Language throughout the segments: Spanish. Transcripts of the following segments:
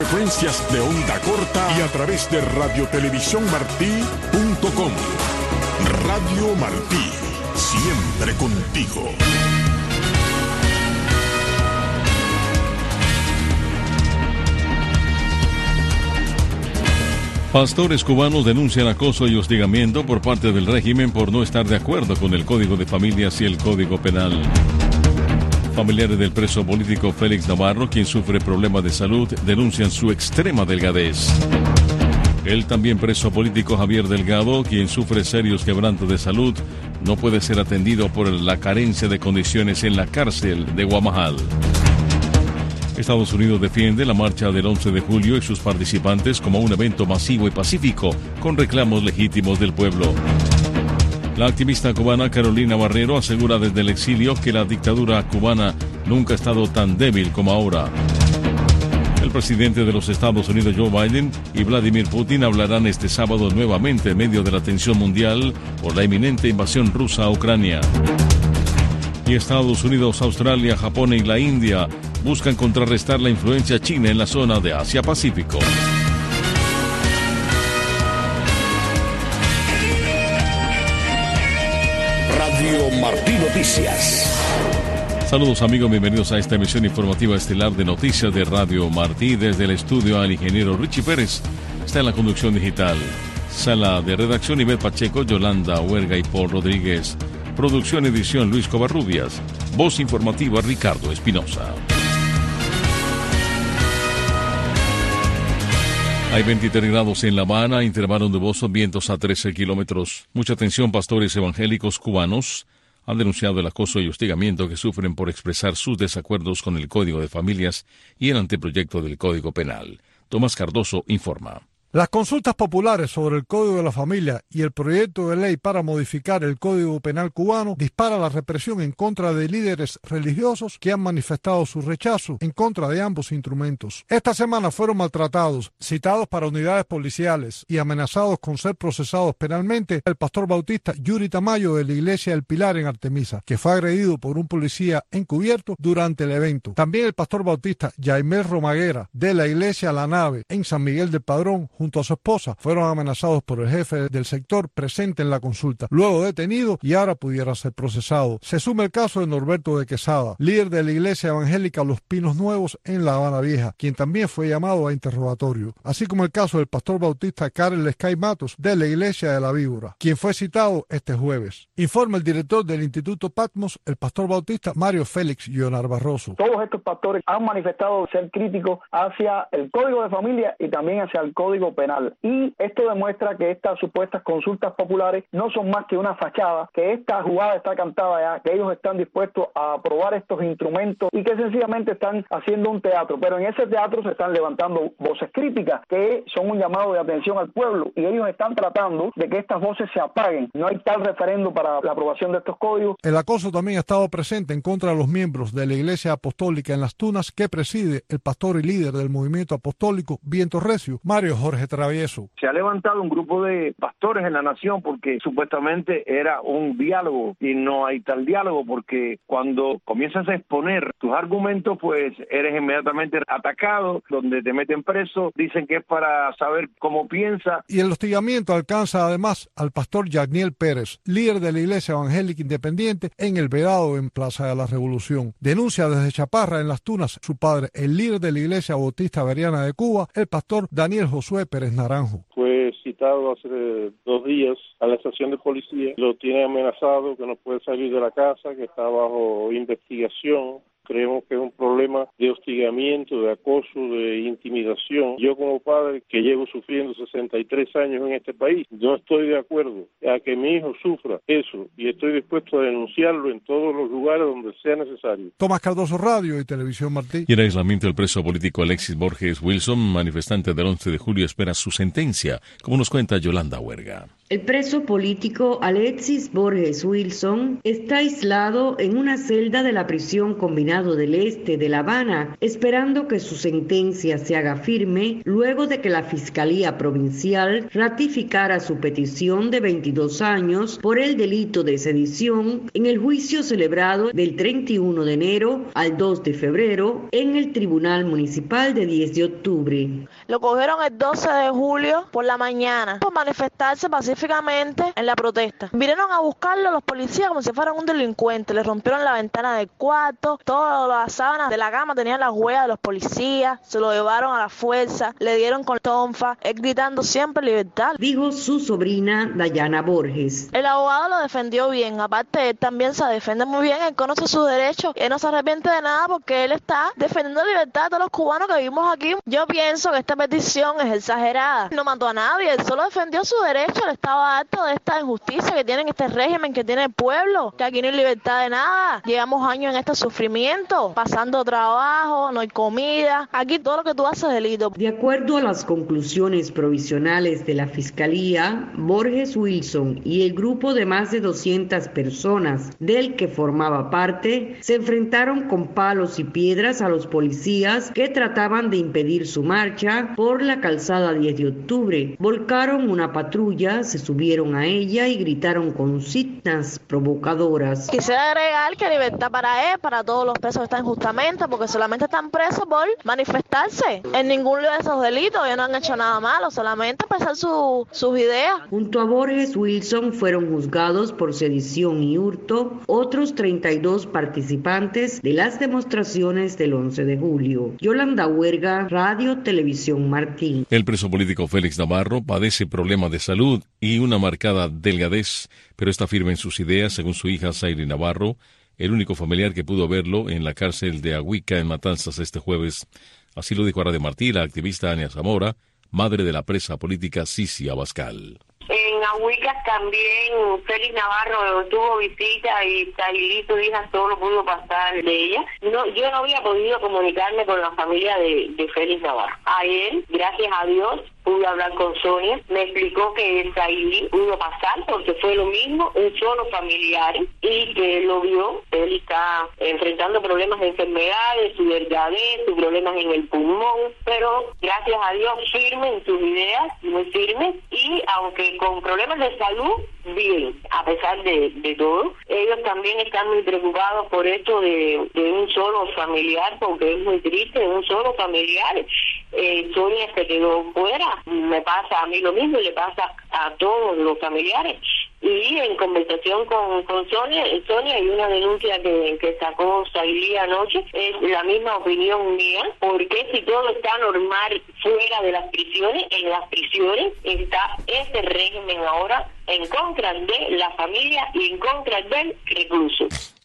Frecuencias de onda corta y a través de radiotelevisiónmartí.com. Radio Martí, siempre contigo. Pastores cubanos denuncian acoso y hostigamiento por parte del régimen por no estar de acuerdo con el Código de Familias y el Código Penal. Familiares del preso político Félix Navarro, quien sufre problemas de salud, denuncian su extrema delgadez. El también preso político Javier Delgado, quien sufre serios quebrantos de salud, no puede ser atendido por la carencia de condiciones en la cárcel de Guamajal. Estados Unidos defiende la marcha del 11 de julio y sus participantes como un evento masivo y pacífico con reclamos legítimos del pueblo. La activista cubana Carolina Barrero asegura desde el exilio que la dictadura cubana nunca ha estado tan débil como ahora. El presidente de los Estados Unidos, Joe Biden, y Vladimir Putin hablarán este sábado nuevamente en medio de la tensión mundial por la inminente invasión rusa a Ucrania. Y Estados Unidos, Australia, Japón y la India buscan contrarrestar la influencia china en la zona de Asia-Pacífico. Radio Martí Noticias. Saludos amigos, bienvenidos a esta emisión informativa estelar de Noticias de Radio Martí. Desde el estudio al ingeniero Richie Pérez, está en la conducción digital. Sala de redacción Ivette Pacheco, Yolanda Huerga y Paul Rodríguez. Producción, edición Luis Covarrubias. Voz informativa Ricardo Espinosa. Hay 23 grados en La Habana, intervalo nuboso, vientos a 13 kilómetros. Mucha atención, pastores evangélicos cubanos han denunciado el acoso y hostigamiento que sufren por expresar sus desacuerdos con el Código de Familias y el anteproyecto del Código Penal. Tomás Cardoso informa. Las consultas populares sobre el Código de la Familia y el proyecto de ley para modificar el Código Penal cubano dispara la represión en contra de líderes religiosos que han manifestado su rechazo en contra de ambos instrumentos. Esta semana fueron maltratados, citados para unidades policiales y amenazados con ser procesados penalmente el pastor bautista Yuri Tamayo de la Iglesia del Pilar en Artemisa, que fue agredido por un policía encubierto durante el evento. También el pastor bautista Jaimel Romaguera de la Iglesia La Nave en San Miguel del Padrón, junto a su esposa, fueron amenazados por el jefe del sector presente en la consulta, luego detenido y ahora pudiera ser procesado. Se suma el caso de Norberto de Quesada, líder de la Iglesia Evangélica Los Pinos Nuevos en La Habana Vieja, quien también fue llamado a interrogatorio, así como el caso del pastor bautista Karel Escay Matos de la Iglesia de la Víbora, quien fue citado este jueves. Informa el director del Instituto Patmos, el pastor bautista Mario Félix Leonard Barroso. Todos estos pastores han manifestado ser críticos hacia el Código de Familia y también hacia el Código Penal. Y esto demuestra que estas supuestas consultas populares no son más que una fachada, que esta jugada está cantada ya, que ellos están dispuestos a aprobar estos instrumentos y que sencillamente están haciendo un teatro. Pero en ese teatro se están levantando voces críticas que son un llamado de atención al pueblo y ellos están tratando de que estas voces se apaguen. No hay tal referendo para la aprobación de estos códigos. El acoso también ha estado presente en contra de los miembros de la Iglesia Apostólica en Las Tunas que preside el pastor y líder del movimiento apostólico Viento Recio, Mario Jorge Travieso. Se ha levantado un grupo de pastores en la nación porque supuestamente era un diálogo y no hay tal diálogo porque cuando comienzas a exponer tus argumentos pues eres inmediatamente atacado, donde te meten preso, dicen que es para saber cómo piensa. Y el hostigamiento alcanza además al pastor Yagniel Pérez, líder de la Iglesia Evangélica Independiente en El Vedado en Plaza de la Revolución. Denuncia desde Chaparra en Las Tunas su padre, el líder de la Iglesia Bautista Veriana de Cuba, el pastor Daniel Josué Pérez Naranjo. Fue citado hace 2 días a la estación de policía. Lo tiene amenazado, que no puede salir de la casa, que está bajo investigación. Creemos que es un problema de hostigamiento, de acoso, de intimidación. Yo como padre, que llevo sufriendo 63 años en este país, no estoy de acuerdo a que mi hijo sufra eso y estoy dispuesto a denunciarlo en todos los lugares donde sea necesario. Tomás Cardoso, Radio y Televisión Martí. Y en aislamiento el preso político Alexis Borges Wilson, manifestante del 11 de julio, espera su sentencia, como nos cuenta Yolanda Huerga. El preso político Alexis Borges Wilson está aislado en una celda de la prisión Combinado del Este de La Habana, esperando que su sentencia se haga firme luego de que la Fiscalía Provincial ratificara su petición de 22 años por el delito de sedición en el juicio celebrado del 31 de enero al 2 de febrero en el Tribunal Municipal de 10 de octubre. Lo cogieron el 12 de julio por la mañana por manifestarse pacíficamente en la protesta. Vinieron a buscarlo los policías como si fueran un delincuente. Le rompieron la ventana del cuarto, todas las sábanas de la cama tenían las huellas de los policías, se lo llevaron a la fuerza, le dieron con tonfa, él gritando siempre libertad. Dijo su sobrina Dayana Borges. El abogado lo defendió bien, aparte él también se defiende muy bien, él conoce sus derechos, él no se arrepiente de nada porque él está defendiendo la libertad de todos los cubanos que vivimos aquí. Yo pienso que esta petición es exagerada. No mató a nadie, él solo defendió su derecho, él estaba harto de esta injusticia que tienen este régimen, que tiene el pueblo, que aquí no hay libertad de nada. Llevamos años en este sufrimiento, pasando trabajo, no hay comida. Aquí todo lo que tú haces es delito. De acuerdo a las conclusiones provisionales de la Fiscalía, Borges Wilson y el grupo de más de 200 personas del que formaba parte se enfrentaron con palos y piedras a los policías que trataban de impedir su marcha por la calzada 10 de octubre. Volcaron una patrulla, se subieron a ella y gritaron consignas provocadoras. Quisiera agregar que libertad para él, para todos los presos que están injustamente, porque solamente están presos por manifestarse. En ninguno de esos delitos ellos no han hecho nada malo, solamente expresar sus ideas. Junto a Borges Wilson fueron juzgados por sedición y hurto otros 32 participantes de las demostraciones del 11 de julio. Yolanda Huerga, Radio Televisión Martín. El preso político Félix Navarro padece problemas de salud y una marcada delgadez, pero está firme en sus ideas, según su hija Zairi Navarro, el único familiar que pudo verlo en la cárcel de Ahuica en Matanzas este jueves. Así lo dijo a Radio Martí la activista Ania Zamora, madre de la presa política Sisi Abascal. En Ahuica también Félix Navarro tuvo visita y Zairi, su hija, solo pudo pasar de ella. Yo no había podido comunicarme con la familia de Félix Navarro. Ayer, gracias a Dios, pude hablar con Sonia, me explicó que Zairi pudo pasar porque fue lo mismo, un solo familiar, y que lo vio. Él está enfrentando problemas de enfermedades, su delgadez, sus problemas en el pulmón, pero gracias a Dios firme en sus ideas, muy firme, y aunque con problemas de salud, bien, a pesar de todo. Ellos también están muy preocupados por esto de un solo familiar, porque es muy triste, un solo familiar. Sonia se quedó fuera, me pasa a mí lo mismo y le pasa a todos los familiares. Y en conversación con Sonia hay una denuncia que sacó Zairi anoche, es la misma opinión mía, porque si todo está normal fuera de las prisiones, en las prisiones está este régimen ahora en contra de la familia y en contra del recluso.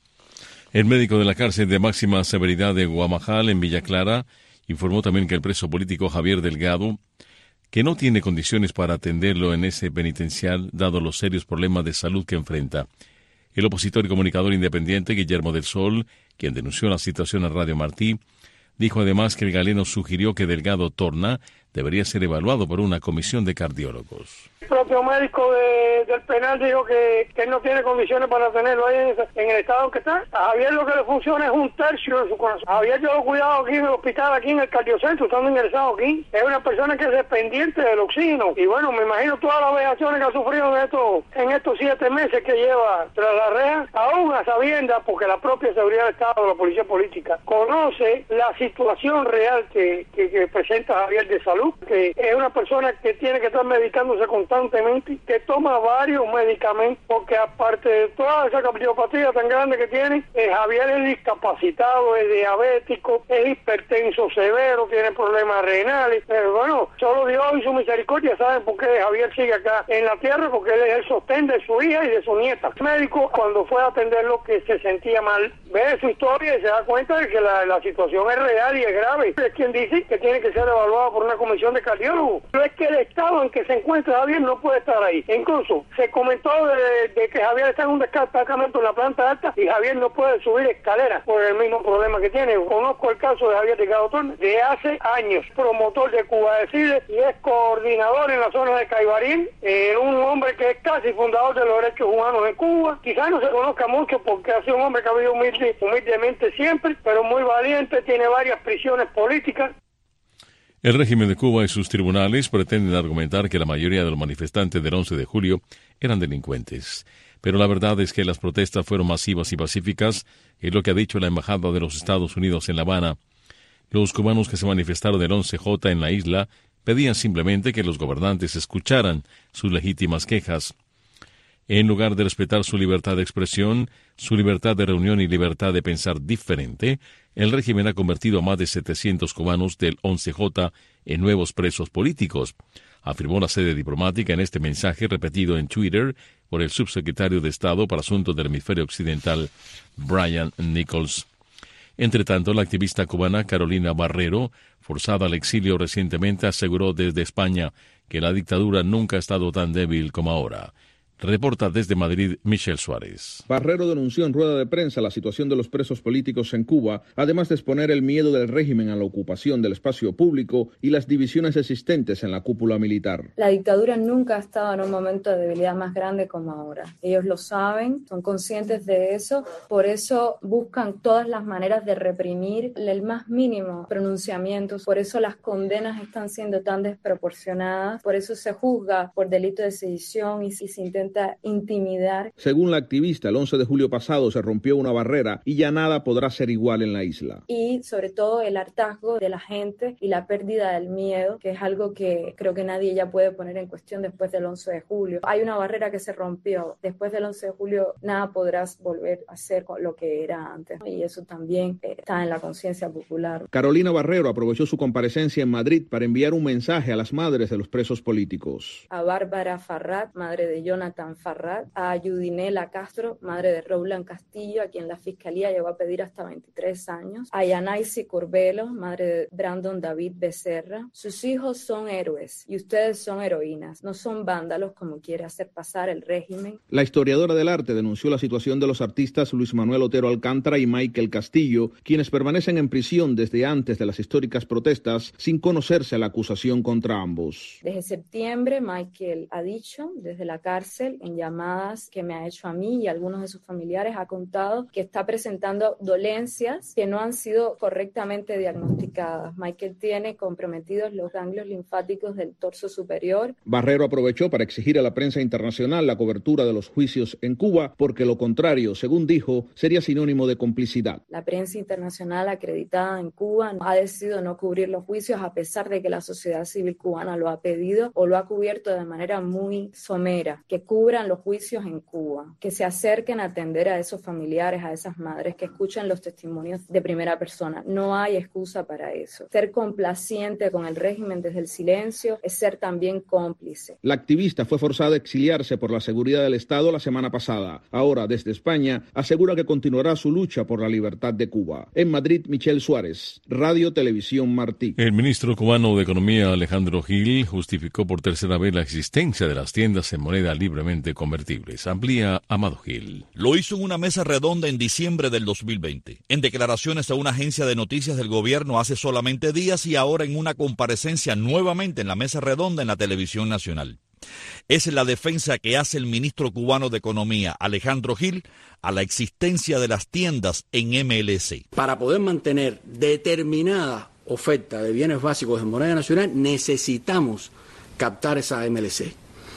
El médico de la cárcel de máxima severidad de Guamajal, en Villa Clara, informó también que el preso político Javier Delgado, que no tiene condiciones para atenderlo en ese penitencial, dado los serios problemas de salud que enfrenta. El opositor y comunicador independiente Guillermo del Sol, quien denunció la situación a Radio Martí, dijo además que el galeno sugirió que Delgado Torna debería ser evaluado por una comisión de cardiólogos. El propio médico del penal dijo que él no tiene condiciones para tenerlo ahí en el estado que está. A Javier lo que le funciona es un tercio de su corazón. Javier yo lo he cuidado aquí en el hospital, aquí en el cardiocentro, estando ingresado aquí. Es una persona que es dependiente del oxígeno. Y bueno, me imagino todas las vejaciones que ha sufrido en estos 7 meses que lleva tras la reja, aún a sabiendas, porque la propia seguridad del Estado, de la policía política, conoce la situación real que presenta Javier de salud, que es una persona que tiene que estar medicándose constantemente, que toma varios medicamentos, porque aparte de toda esa cardiopatía tan grande que tiene, Javier es discapacitado, es diabético, es hipertenso severo, tiene problemas renales, pero bueno, solo Dios y su misericordia saben por qué Javier sigue acá en la tierra, porque él es el sostén de su hija y de su nieta. El médico, cuando fue a atenderlo, que se sentía mal, ve su historia y se da cuenta de que la situación es real y es grave. Es quien dice que tiene que ser evaluado por una comisión comisión de cardiólogos. No es que el estado en que se encuentra Javier no puede estar ahí. Incluso se comentó de que Javier está en un destacamento en la planta alta y Javier no puede subir escaleras por el mismo problema que tiene. Conozco el caso de Javier Delgado Torres de hace años, promotor de Cuba Decide y es coordinador en la zona de Caibarín, un hombre que es casi fundador de los derechos humanos en Cuba. Quizás no se conozca mucho porque ha sido un hombre que ha vivido humildemente siempre, pero muy valiente, tiene varias prisiones políticas. El régimen de Cuba y sus tribunales pretenden argumentar que la mayoría de los manifestantes del 11 de julio eran delincuentes. Pero la verdad es que las protestas fueron masivas y pacíficas, es lo que ha dicho la Embajada de los Estados Unidos en La Habana. Los cubanos que se manifestaron del 11J en la isla pedían simplemente que los gobernantes escucharan sus legítimas quejas. En lugar de respetar su libertad de expresión, su libertad de reunión y libertad de pensar diferente, el régimen ha convertido a más de 700 cubanos del 11J en nuevos presos políticos, afirmó la sede diplomática en este mensaje repetido en Twitter por el subsecretario de Estado para Asuntos del Hemisferio Occidental, Brian Nichols. Entre tanto, la activista cubana Carolina Barrero, forzada al exilio recientemente, aseguró desde España que la dictadura nunca ha estado tan débil como ahora. Reporta desde Madrid Michelle Suárez. Barrero denunció en rueda de prensa la situación de los presos políticos en Cuba, además de exponer el miedo del régimen a la ocupación del espacio público y las divisiones existentes en la cúpula militar. La dictadura nunca ha estado en un momento de debilidad más grande como ahora. Ellos lo saben, son conscientes de eso, por eso buscan todas las maneras de reprimir el más mínimo pronunciamiento, por eso las condenas están siendo tan desproporcionadas, por eso se juzga por delito de sedición y se intenta intimidar. Según la activista, el 11 de julio pasado se rompió una barrera y ya nada podrá ser igual en la isla. Y sobre todo el hartazgo de la gente y la pérdida del miedo, que es algo que creo que nadie ya puede poner en cuestión después del 11 de julio. Hay una barrera que se rompió. Después del 11 de julio nada podrás volver a ser lo que era antes. Y eso también está en la conciencia popular. Carolina Barrero aprovechó su comparecencia en Madrid para enviar un mensaje a las madres de los presos políticos. A Bárbara Farrat, madre de Jonathan Farrat, a Yudinela Castro, madre de Roland Castillo, a quien la Fiscalía llegó a pedir hasta 23 años, a Yanaisi Curbelo, madre de Brandon David Becerra. Sus hijos son héroes y ustedes son heroínas, no son vándalos como quiere hacer pasar el régimen. La historiadora del arte denunció la situación de los artistas Luis Manuel Otero Alcántara y Michael Castillo, quienes permanecen en prisión desde antes de las históricas protestas sin conocerse la acusación contra ambos. Desde septiembre, Michael ha dicho desde la cárcel, en llamadas que me ha hecho a mí y a algunos de sus familiares, ha contado que está presentando dolencias que no han sido correctamente diagnosticadas. Michael tiene comprometidos los ganglios linfáticos del torso superior. Barrero aprovechó para exigir a la prensa internacional la cobertura de los juicios en Cuba, porque lo contrario, según dijo, sería sinónimo de complicidad. La prensa internacional acreditada en Cuba ha decidido no cubrir los juicios a pesar de que la sociedad civil cubana lo ha pedido o lo ha cubierto de manera muy somera, que cubran los juicios en Cuba, que se acerquen a atender a esos familiares, a esas madres, que escuchen los testimonios de primera persona. No hay excusa para eso. Ser complaciente con el régimen desde el silencio es ser también cómplice. La activista fue forzada a exiliarse por la seguridad del Estado la semana pasada. Ahora, desde España, asegura que continuará su lucha por la libertad de Cuba. En Madrid, Michelle Suárez, Radio Televisión Martí. El ministro cubano de Economía, Alejandro Gil, justificó por tercera vez la existencia de las tiendas en moneda libremente convertibles. Amplía Amado Gil. Lo hizo en una mesa redonda en diciembre del 2020, en declaraciones a una agencia de noticias del gobierno hace solamente días y ahora en una comparecencia nuevamente en la mesa redonda en la televisión nacional. Es la defensa que hace el ministro cubano de Economía, Alejandro Gil, a la existencia de las tiendas en MLC. Para poder mantener determinada oferta de bienes básicos en moneda nacional, necesitamos captar esa MLC.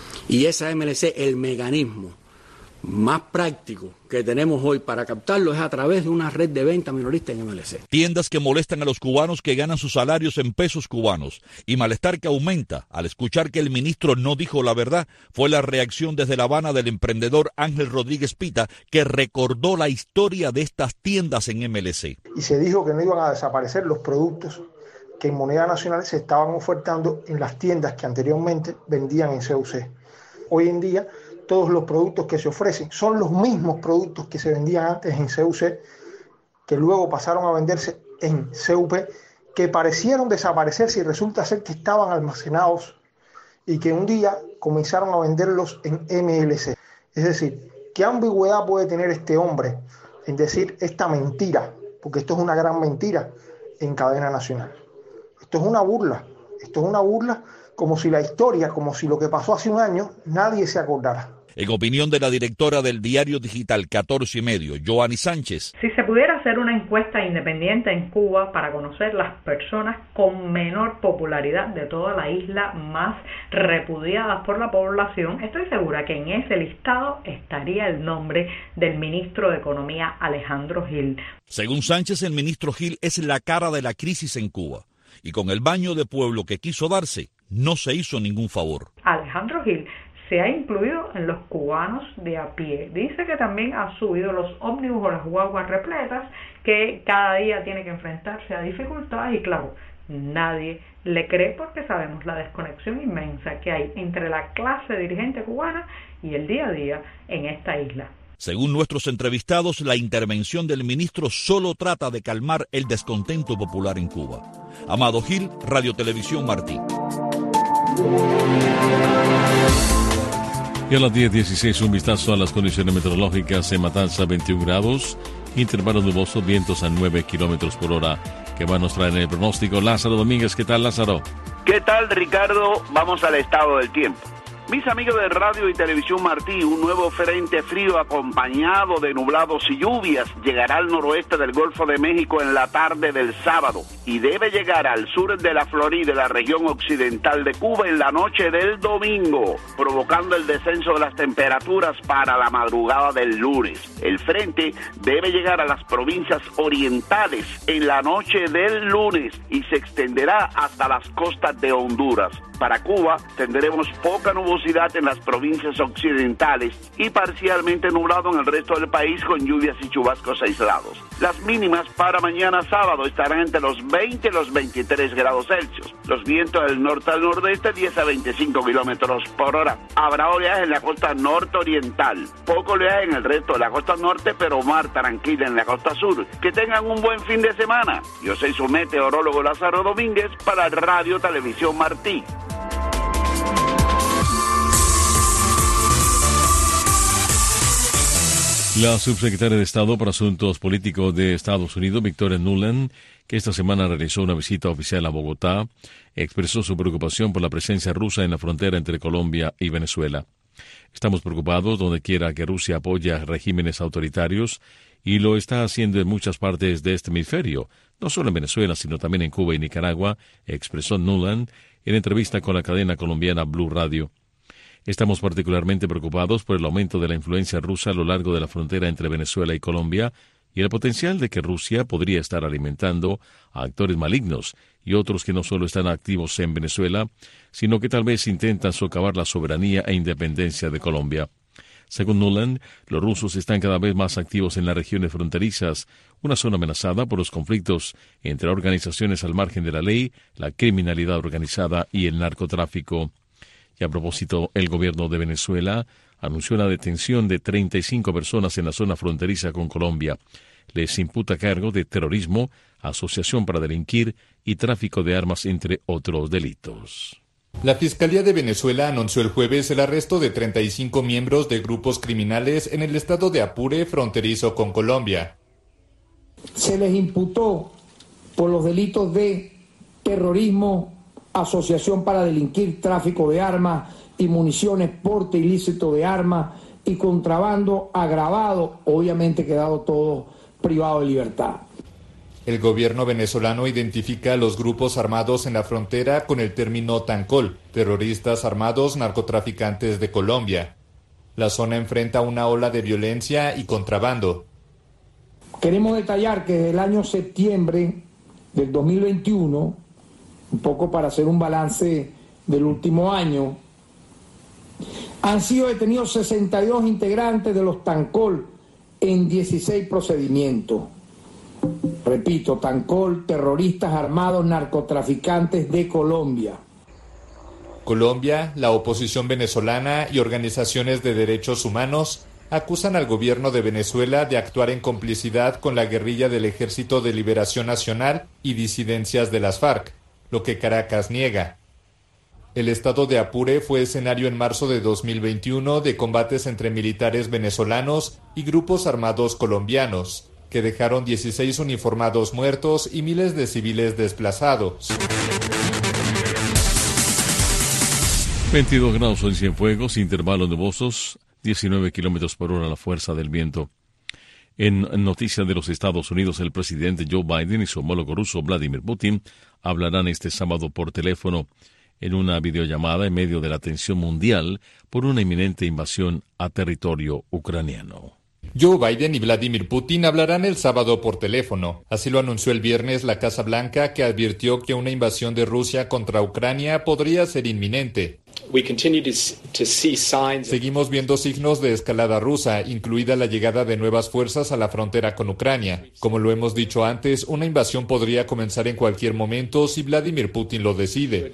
Y esa MLC, el mecanismo más práctico que tenemos hoy para captarlo es a través de una red de venta minorista en MLC. Tiendas que molestan a los cubanos que ganan sus salarios en pesos cubanos y malestar que aumenta al escuchar que el ministro no dijo la verdad fue la reacción desde La Habana del emprendedor Ángel Rodríguez Pita, que recordó la historia de estas tiendas en MLC. Y se dijo que no iban a desaparecer los productos que en moneda nacional se estaban ofertando en las tiendas que anteriormente vendían en CUC. Hoy en día todos los productos que se ofrecen son los mismos productos que se vendían antes en CUC, que luego pasaron a venderse en CUP, que parecieron desaparecerse y resulta ser que estaban almacenados y que un día comenzaron a venderlos en MLC. Es decir, ¿qué ambigüedad puede tener este hombre en decir esta mentira? Porque esto es una gran mentira en cadena nacional. Esto es una burla como si la historia, como si lo que pasó hace un año, nadie se acordara. En opinión de la directora del diario digital 14+, Joanny Sánchez. Si se pudiera hacer una encuesta independiente en Cuba para conocer las personas con menor popularidad de toda la isla, más repudiadas por la población, estoy segura que en ese listado estaría el nombre del ministro de Economía, Alejandro Gil. Según Sánchez, el ministro Gil es la cara de la crisis en Cuba. Y con el baño de pueblo que quiso darse, no se hizo ningún favor. Alejandro Gil se ha incluido en los cubanos de a pie. Dice que también ha subido los ómnibus o las guaguas repletas, que cada día tiene que enfrentarse a dificultades y claro, nadie le cree porque sabemos la desconexión inmensa que hay entre la clase dirigente cubana y el día a día en esta isla. Según nuestros entrevistados, la intervención del ministro solo trata de calmar el descontento popular en Cuba. Amado Gil, Radio Televisión Martí. Y a las 10:16 un vistazo a las condiciones meteorológicas. En Matanza 21 grados, intervalos nubosos, vientos a 9 kilómetros por hora, que va a nos traer en el pronóstico Lázaro Domínguez. ¿Qué tal, Lázaro? ¿Qué tal, Ricardo? Vamos al estado del tiempo. Mis amigos de Radio y Televisión Martí, un nuevo frente frío acompañado de nublados y lluvias llegará al noroeste del Golfo de México en la tarde del sábado y debe llegar al sur de la Florida y la región occidental de Cuba en la noche del domingo, provocando el descenso de las temperaturas para la madrugada del lunes. El frente debe llegar a las provincias orientales en la noche del lunes y se extenderá hasta las costas de Honduras. Para Cuba tendremos poca nubosidad en las provincias occidentales y parcialmente nublado en el resto del país con lluvias y chubascos aislados. Las mínimas para mañana sábado estarán entre los 20 y los 23 grados Celsius. Los vientos del norte al nordeste 10 a 25 kilómetros por hora. Habrá oleaje en la costa norte-oriental, poco oleaje en el resto de la costa norte, pero mar tranquila en la costa sur. Que tengan un buen fin de semana. Yo soy su meteorólogo Lázaro Domínguez para Radio Televisión Martí. La subsecretaria de Estado para Asuntos Políticos de Estados Unidos, Victoria Nuland, que esta semana realizó una visita oficial a Bogotá, expresó su preocupación por la presencia rusa en la frontera entre Colombia y Venezuela. Estamos preocupados donde quiera que Rusia apoye a regímenes autoritarios y lo está haciendo en muchas partes de este hemisferio, no solo en Venezuela, sino también en Cuba y Nicaragua, expresó Nuland en entrevista con la cadena colombiana Blue Radio. Estamos particularmente preocupados por el aumento de la influencia rusa a lo largo de la frontera entre Venezuela y Colombia y el potencial de que Rusia podría estar alimentando a actores malignos y otros que no solo están activos en Venezuela, sino que tal vez intentan socavar la soberanía e independencia de Colombia. Según Nuland, los rusos están cada vez más activos en las regiones fronterizas, una zona amenazada por los conflictos entre organizaciones al margen de la ley, la criminalidad organizada y el narcotráfico. Y a propósito, el gobierno de Venezuela anunció la detención de 35 personas en la zona fronteriza con Colombia. Les imputa cargo de terrorismo, asociación para delinquir y tráfico de armas, entre otros delitos. La Fiscalía de Venezuela anunció el jueves el arresto de 35 miembros de grupos criminales en el estado de Apure, fronterizo con Colombia. Se les imputó por los delitos de terrorismo, asociación para delinquir, tráfico de armas y municiones, porte ilícito de armas y contrabando agravado, obviamente quedado todo privado de libertad. El gobierno venezolano identifica a los grupos armados en la frontera con el término TANCOL, terroristas armados narcotraficantes de Colombia. La zona enfrenta una ola de violencia y contrabando. Queremos detallar que desde el año septiembre del 2021, un poco para hacer un balance del último año, han sido detenidos 62 integrantes de los TANCOL en 16 procedimientos. Repito, TANCOL, terroristas armados narcotraficantes de Colombia. Colombia, la oposición venezolana y organizaciones de derechos humanos acusan al gobierno de Venezuela de actuar en complicidad con la guerrilla del Ejército de Liberación Nacional y disidencias de las FARC, lo que Caracas niega. El estado de Apure fue escenario en marzo de 2021 de combates entre militares venezolanos y grupos armados colombianos, que dejaron 16 uniformados muertos y miles de civiles desplazados. 22 grados en Cienfuegos, intervalos nubosos, 19 kilómetros por hora la fuerza del viento. En noticias de los Estados Unidos, el presidente Joe Biden y su homólogo ruso Vladimir Putin hablarán este sábado por teléfono en una videollamada en medio de la tensión mundial por una inminente invasión a territorio ucraniano. Joe Biden y Vladimir Putin hablarán el sábado por teléfono. Así lo anunció el viernes la Casa Blanca, que advirtió que una invasión de Rusia contra Ucrania podría ser inminente. Seguimos viendo signos de escalada rusa, incluida la llegada de nuevas fuerzas a la frontera con Ucrania. Como lo hemos dicho antes, una invasión podría comenzar en cualquier momento si Vladimir Putin lo decide.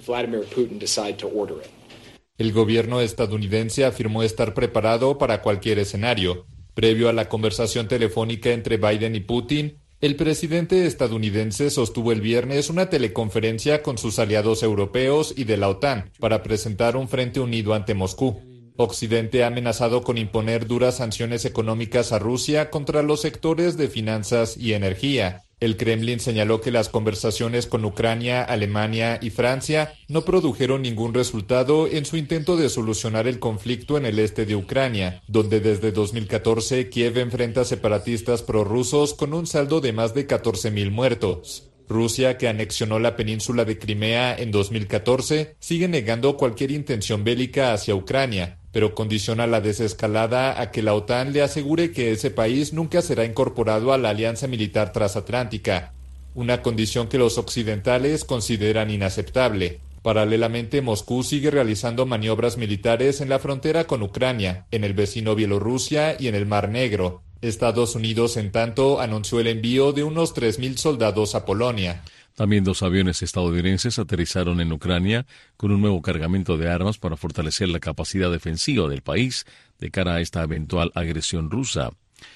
El gobierno estadounidense afirmó estar preparado para cualquier escenario. Previo a la conversación telefónica entre Biden y Putin, el presidente estadounidense sostuvo el viernes una teleconferencia con sus aliados europeos y de la OTAN para presentar un frente unido ante Moscú. Occidente ha amenazado con imponer duras sanciones económicas a Rusia contra los sectores de finanzas y energía. El Kremlin señaló que las conversaciones con Ucrania, Alemania y Francia no produjeron ningún resultado en su intento de solucionar el conflicto en el este de Ucrania, donde desde 2014 Kiev enfrenta separatistas prorrusos con un saldo de más de 14.000 muertos. Rusia, que anexionó la península de Crimea en 2014, sigue negando cualquier intención bélica hacia Ucrania, pero condiciona la desescalada a que la OTAN le asegure que ese país nunca será incorporado a la Alianza Militar Transatlántica, una condición que los occidentales consideran inaceptable. Paralelamente, Moscú sigue realizando maniobras militares en la frontera con Ucrania, en el vecino Bielorrusia y en el Mar Negro. Estados Unidos, en tanto, anunció el envío de unos 3.000 soldados a Polonia. También 2 aviones estadounidenses aterrizaron en Ucrania con un nuevo cargamento de armas para fortalecer la capacidad defensiva del país de cara a esta eventual agresión rusa.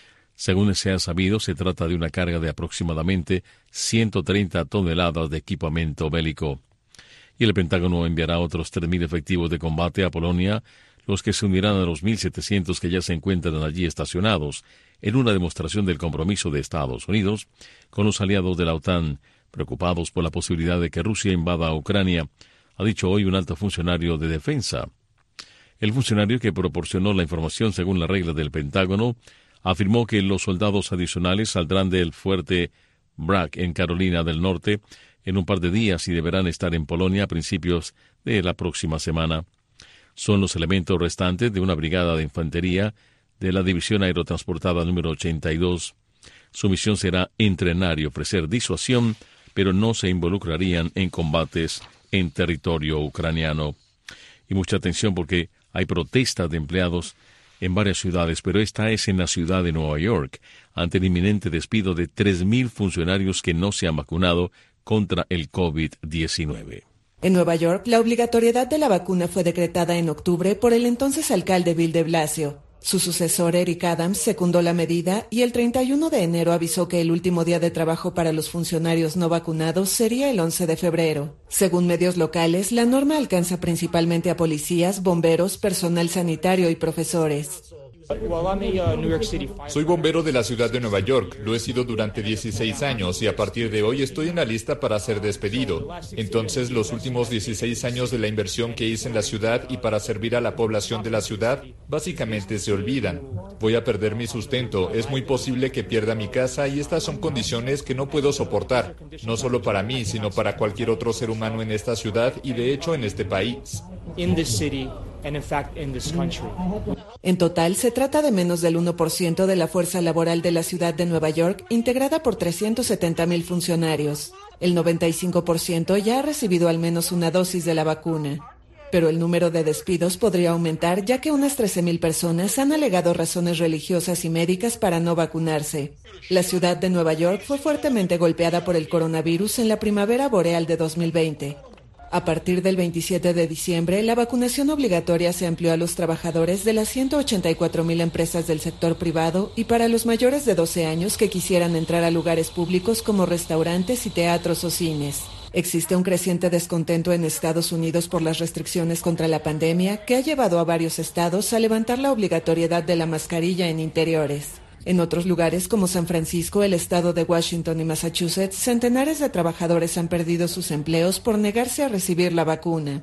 Según se ha sabido, se trata de una carga de aproximadamente 130 toneladas de equipamiento bélico. Y el Pentágono enviará otros 3.000 efectivos de combate a Polonia, los que se unirán a los 1.700 que ya se encuentran allí estacionados, en una demostración del compromiso de Estados Unidos con los aliados de la OTAN, preocupados por la posibilidad de que Rusia invada a Ucrania, ha dicho hoy un alto funcionario de defensa. El funcionario, que proporcionó la información según la regla del Pentágono, afirmó que los soldados adicionales saldrán del fuerte Bragg en Carolina del Norte en un par de días y deberán estar en Polonia a principios de la próxima semana. Son los elementos restantes de una brigada de infantería de la División Aerotransportada número 82. Su misión será entrenar y ofrecer disuasión, pero no se involucrarían en combates en territorio ucraniano. Y mucha atención porque hay protestas de empleados en varias ciudades, pero esta es en la ciudad de Nueva York, ante el inminente despido de 3.000 funcionarios que no se han vacunado contra el COVID-19. En Nueva York, la obligatoriedad de la vacuna fue decretada en octubre por el entonces alcalde Bill de Blasio. Su sucesor, Eric Adams, secundó la medida y el 31 de enero avisó que el último día de trabajo para los funcionarios no vacunados sería el 11 de febrero. Según medios locales, la norma alcanza principalmente a policías, bomberos, personal sanitario y profesores. Soy bombero de la ciudad de Nueva York, lo he sido durante 16 años y a partir de hoy estoy en la lista para ser despedido. Entonces, los últimos 16 años de la inversión que hice en la ciudad y para servir a la población de la ciudad, básicamente se olvidan. Voy a perder mi sustento, es muy posible que pierda mi casa y estas son condiciones que no puedo soportar, no solo para mí, sino para cualquier otro ser humano en esta ciudad y de hecho en este país. En total, se trata de menos del 1% de la fuerza laboral de la ciudad de Nueva York, integrada por 370,000 funcionarios. El 95% ya ha recibido al menos una dosis de la vacuna. Pero el número de despidos podría aumentar, ya que unas 13,000 personas han alegado razones religiosas y médicas para no vacunarse. La ciudad de Nueva York fue fuertemente golpeada por el coronavirus en la primavera boreal de 2020. A partir del 27 de diciembre, la vacunación obligatoria se amplió a los trabajadores de las 184,000 empresas del sector privado y para los mayores de 12 años que quisieran entrar a lugares públicos como restaurantes y teatros o cines. Existe un creciente descontento en Estados Unidos por las restricciones contra la pandemia que ha llevado a varios estados a levantar la obligatoriedad de la mascarilla en interiores. En otros lugares como San Francisco, el estado de Washington y Massachusetts, centenares de trabajadores han perdido sus empleos por negarse a recibir la vacuna.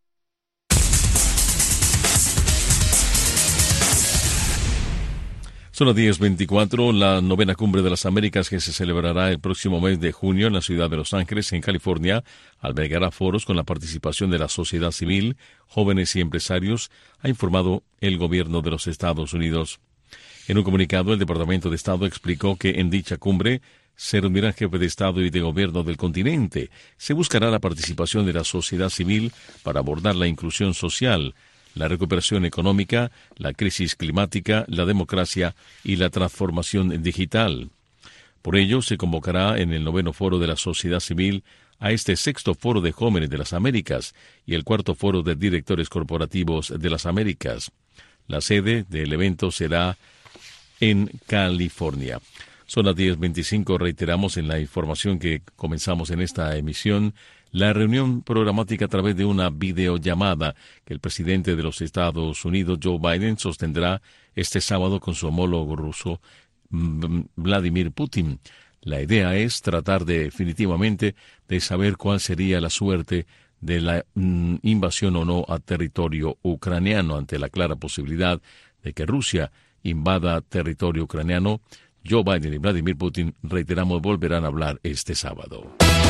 Son las 10:24, la 9ª Cumbre de las Américas que se celebrará el próximo mes de junio en la ciudad de Los Ángeles, en California, albergará foros con la participación de la sociedad civil, jóvenes y empresarios, ha informado el gobierno de los Estados Unidos. En un comunicado, el Departamento de Estado explicó que en dicha cumbre se reunirán jefes de Estado y de Gobierno del continente. Se buscará la participación de la sociedad civil para abordar la inclusión social, la recuperación económica, la crisis climática, la democracia y la transformación digital. Por ello, se convocará en el 9º Foro de la Sociedad Civil a este 6º Foro de Jóvenes de las Américas y el 4º Foro de Directores Corporativos de las Américas. La sede del evento será en California. Son las 10:25, reiteramos en la información que comenzamos en esta emisión, la reunión programática a través de una videollamada que el presidente de los Estados Unidos, Joe Biden, sostendrá este sábado con su homólogo ruso, Vladimir Putin. La idea es tratar definitivamente de saber cuál sería la suerte de la invasión o no a territorio ucraniano ante la clara posibilidad de que Rusia invada territorio ucraniano. Joe Biden y Vladimir Putin, reiteramos, volverán a hablar este sábado.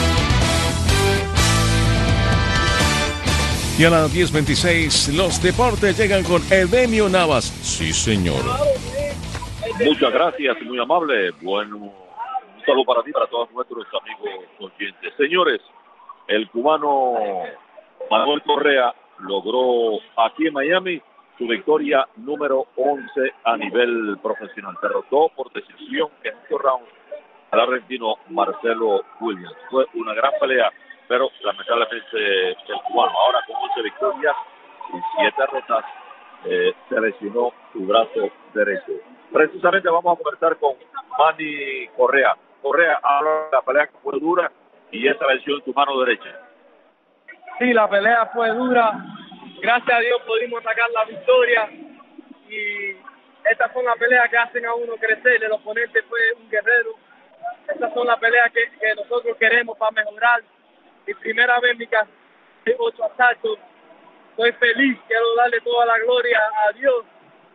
Y a las 10:26, los deportes llegan con Edenio Navas. Sí, señor. Muchas gracias, muy amable. Bueno, un saludo para ti, para todos nuestros amigos oyentes. Señores, el cubano Manuel Correa logró aquí en Miami su victoria número 11 a nivel profesional. Derrotó por decisión en 8 rounds al argentino Marcelo Williams. Fue una gran pelea, pero lamentablemente el cubano, ahora con 11 victorias y 7 derrotas, se lesionó su brazo derecho. Precisamente vamos a conversar con Manny Correa. Correa, ahora la pelea fue dura y esa lesión en tu mano derecha. Sí, la pelea fue dura. Gracias a Dios pudimos sacar la victoria y estas son las peleas que hacen a uno crecer. El oponente fue un guerrero. Estas son las peleas que nosotros queremos para mejorar. Mi primera vez en mi casa, 8 asaltos. Estoy feliz, quiero darle toda la gloria a Dios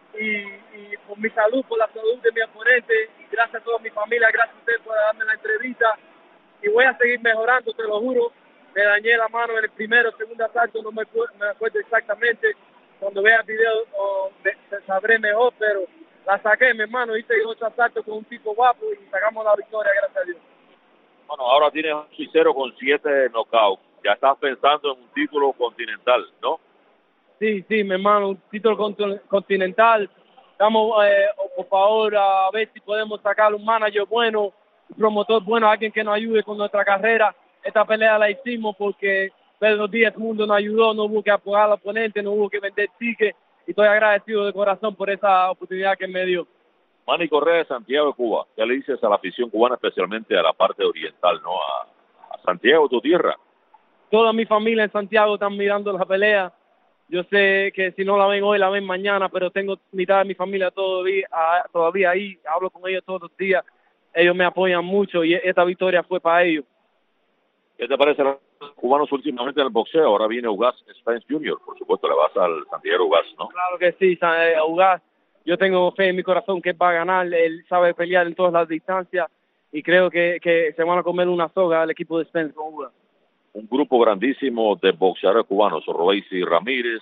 y por mi salud, por la salud de mi oponente. Y gracias a toda mi familia, gracias a usted por darme la entrevista. Y voy a seguir mejorando, te lo juro. Me dañé la mano en el primero, segundo asalto, no me acuerdo exactamente. Cuando vea el video sabré mejor, pero la saqué, mi hermano. Hice 8 asaltos con un tipo guapo y sacamos la victoria, gracias a Dios. Bueno, ahora tienes un 6-0 con 7 knockouts. Ya estás pensando en un título continental, ¿no? Sí, mi hermano, un título continental. Estamos, por favor, a ver si podemos sacar un manager bueno, un promotor bueno, alguien que nos ayude con nuestra carrera. Esta pelea la hicimos porque Pedro Díaz Mundo nos ayudó, no hubo que apoyar al oponente, no hubo que vender tickets y estoy agradecido de corazón por esa oportunidad que me dio. Manny Correa de Santiago de Cuba, ¿qué le dices a la afición cubana, especialmente a la parte oriental, ¿no? A Santiago, tu tierra. Toda mi familia en Santiago están mirando la pelea. Yo sé que si no la ven hoy, la ven mañana, pero tengo mitad de mi familia todavía ahí, hablo con ellos todos los días. Ellos me apoyan mucho y esta victoria fue para ellos. ¿Qué te parece los cubanos últimamente en el boxeo? Ahora viene Ugas Spence Jr., por supuesto, le vas al Santiago Ugas, ¿no? Claro que sí, Ugas. Yo tengo fe en mi corazón que va a ganar, él sabe pelear en todas las distancias y creo que se van a comer una soga al equipo de Spence con Ugas. Un grupo grandísimo de boxeadores cubanos, Robeisy Ramírez,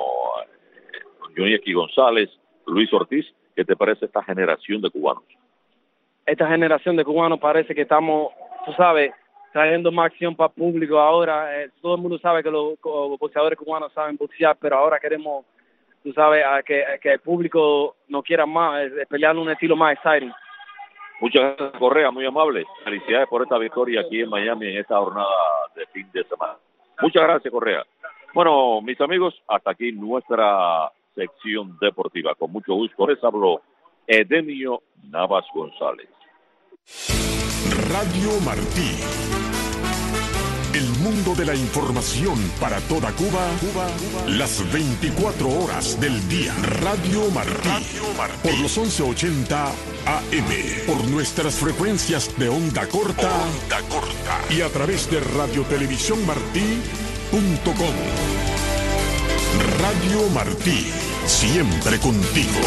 Yunieki González, Luis Ortiz. ¿Qué te parece esta generación de cubanos? Esta generación de cubanos parece que estamos, tú sabes, trayendo más acción para el público ahora. Todo el mundo sabe que los boxeadores cubanos saben boxear, pero ahora queremos, tú sabes, que el público nos quiera más, pelear en un estilo más exciting. Muchas gracias, Correa, muy amable. Felicidades por esta victoria aquí en Miami en esta jornada de fin de semana. Muchas gracias, Correa. Bueno, mis amigos, hasta aquí nuestra sección deportiva. Con mucho gusto les habló Edemio Navas González. Radio Martí. El mundo de la información para toda Cuba, las 24 horas del día. Radio Martí. Por los 1180 AM. Por nuestras frecuencias de onda corta. Y a través de radiotelevisiónmartí.com. Radio Martí. Siempre contigo.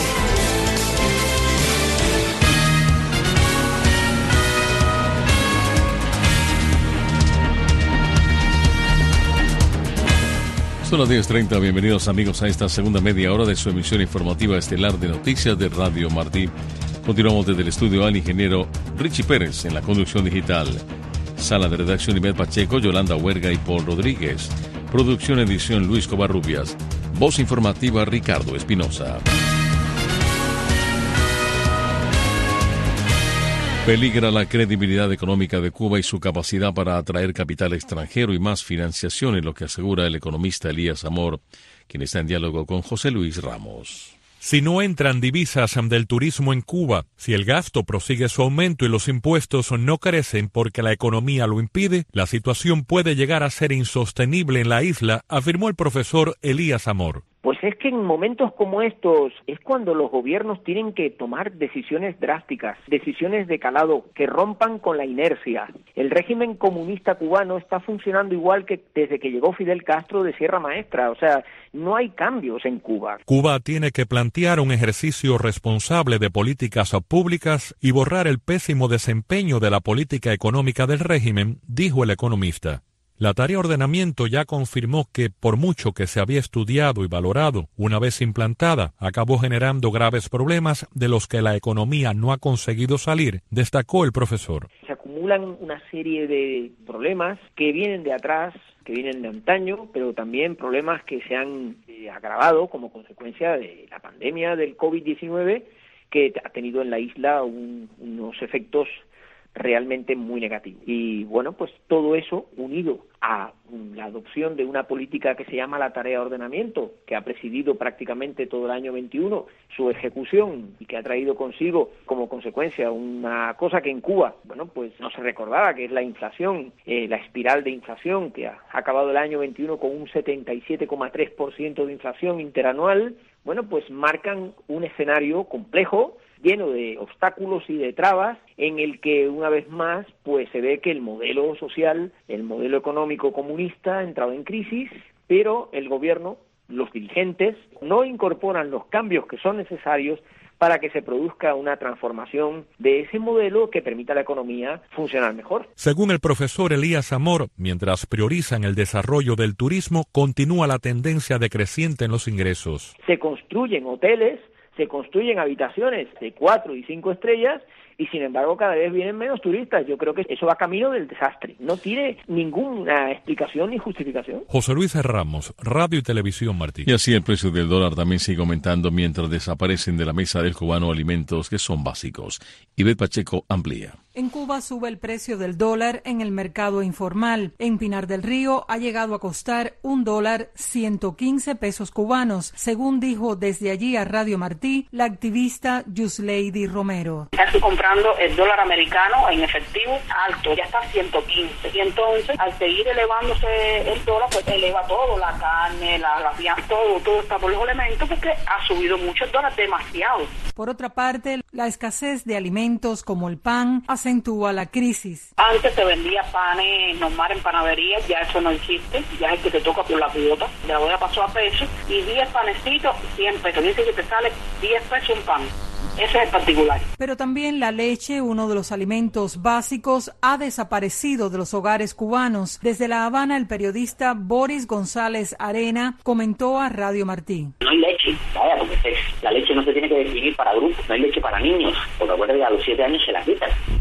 Son las 10:30, bienvenidos amigos a esta segunda media hora de su emisión informativa estelar de noticias de Radio Martí. Continuamos desde el estudio al ingeniero Richie Pérez en la conducción digital. Sala de redacción Ivette Pacheco, Yolanda Huerga y Paul Rodríguez. Producción edición Luis Covarrubias. Voz informativa Ricardo Espinosa. Peligra la credibilidad económica de Cuba y su capacidad para atraer capital extranjero y más financiación, en lo que asegura el economista Elías Amor, quien está en diálogo con José Luis Ramos. Si no entran divisas del turismo en Cuba, si el gasto prosigue su aumento y los impuestos no crecen porque la economía lo impide, la situación puede llegar a ser insostenible en la isla, afirmó el profesor Elías Amor. Pues es que en momentos como estos es cuando los gobiernos tienen que tomar decisiones drásticas, decisiones de calado, que rompan con la inercia. El régimen comunista cubano está funcionando igual que desde que llegó Fidel Castro de Sierra Maestra, o sea, no hay cambios en Cuba. Cuba tiene que plantear un ejercicio responsable de políticas públicas y borrar el pésimo desempeño de la política económica del régimen, dijo el economista. La tarea ordenamiento ya confirmó que, por mucho que se había estudiado y valorado, una vez implantada, acabó generando graves problemas de los que la economía no ha conseguido salir, destacó el profesor. Se acumulan una serie de problemas que vienen de atrás, que vienen de antaño, pero también problemas que se han agravado como consecuencia de la pandemia del COVID-19, que ha tenido en la isla unos efectos realmente muy negativo. Y bueno, pues todo eso unido a la adopción de una política que se llama la tarea de ordenamiento, que ha presidido prácticamente todo el año 21 su ejecución y que ha traído consigo como consecuencia una cosa que en Cuba, bueno, pues no se recordaba, que es la inflación, la espiral de inflación que ha acabado el año 21 con un 77,3% de inflación interanual. Bueno, pues marcan un escenario complejo, lleno de obstáculos y de trabas, en el que una vez más pues se ve que el modelo social, el modelo económico comunista ha entrado en crisis, pero el gobierno, los dirigentes, no incorporan los cambios que son necesarios para que se produzca una transformación de ese modelo que permita a la economía funcionar mejor. Según el profesor Elías Amor, mientras priorizan el desarrollo del turismo, continúa la tendencia decreciente en los ingresos. Se construyen hoteles, se construyen habitaciones de 4 y 5 estrellas y sin embargo cada vez vienen menos turistas. Yo creo que eso va camino del desastre. No tiene ninguna explicación ni justificación. José Luis Ramos, Radio y Televisión Martí. Y así el precio del dólar también sigue aumentando mientras desaparecen de la mesa del cubano alimentos que son básicos. Ivette Pacheco amplía. En Cuba sube el precio del dólar en el mercado informal. En Pinar del Río ha llegado a costar $1 115 pesos cubanos, según dijo desde allí a Radio Martí la activista Yusleidi Romero. Estoy comprando el dólar americano en efectivo alto, ya está 115. Y entonces, al seguir elevándose el dólar, pues eleva todo, la carne, la vianda, todo está por los elementos, porque ha subido mucho el dólar, demasiado. Por otra parte, la escasez de alimentos como el pan acentúa la crisis. Antes se vendía panes normal en panadería, ya eso no existe, ya es que te toca por la cuota, la boda pasó a pesos, y 10 panecitos, 100 pesos, dice que te sale 10 pesos un pan. Ese es el particular. Pero también la leche, uno de los alimentos básicos, ha desaparecido de los hogares cubanos. Desde La Habana, el periodista Boris González Arena comentó a Radio Martí. No hay leche, vaya, porque la leche no se tiene que definir para grupos, no hay leche para niños, porque acuérdate que a los 7 años se la quitan.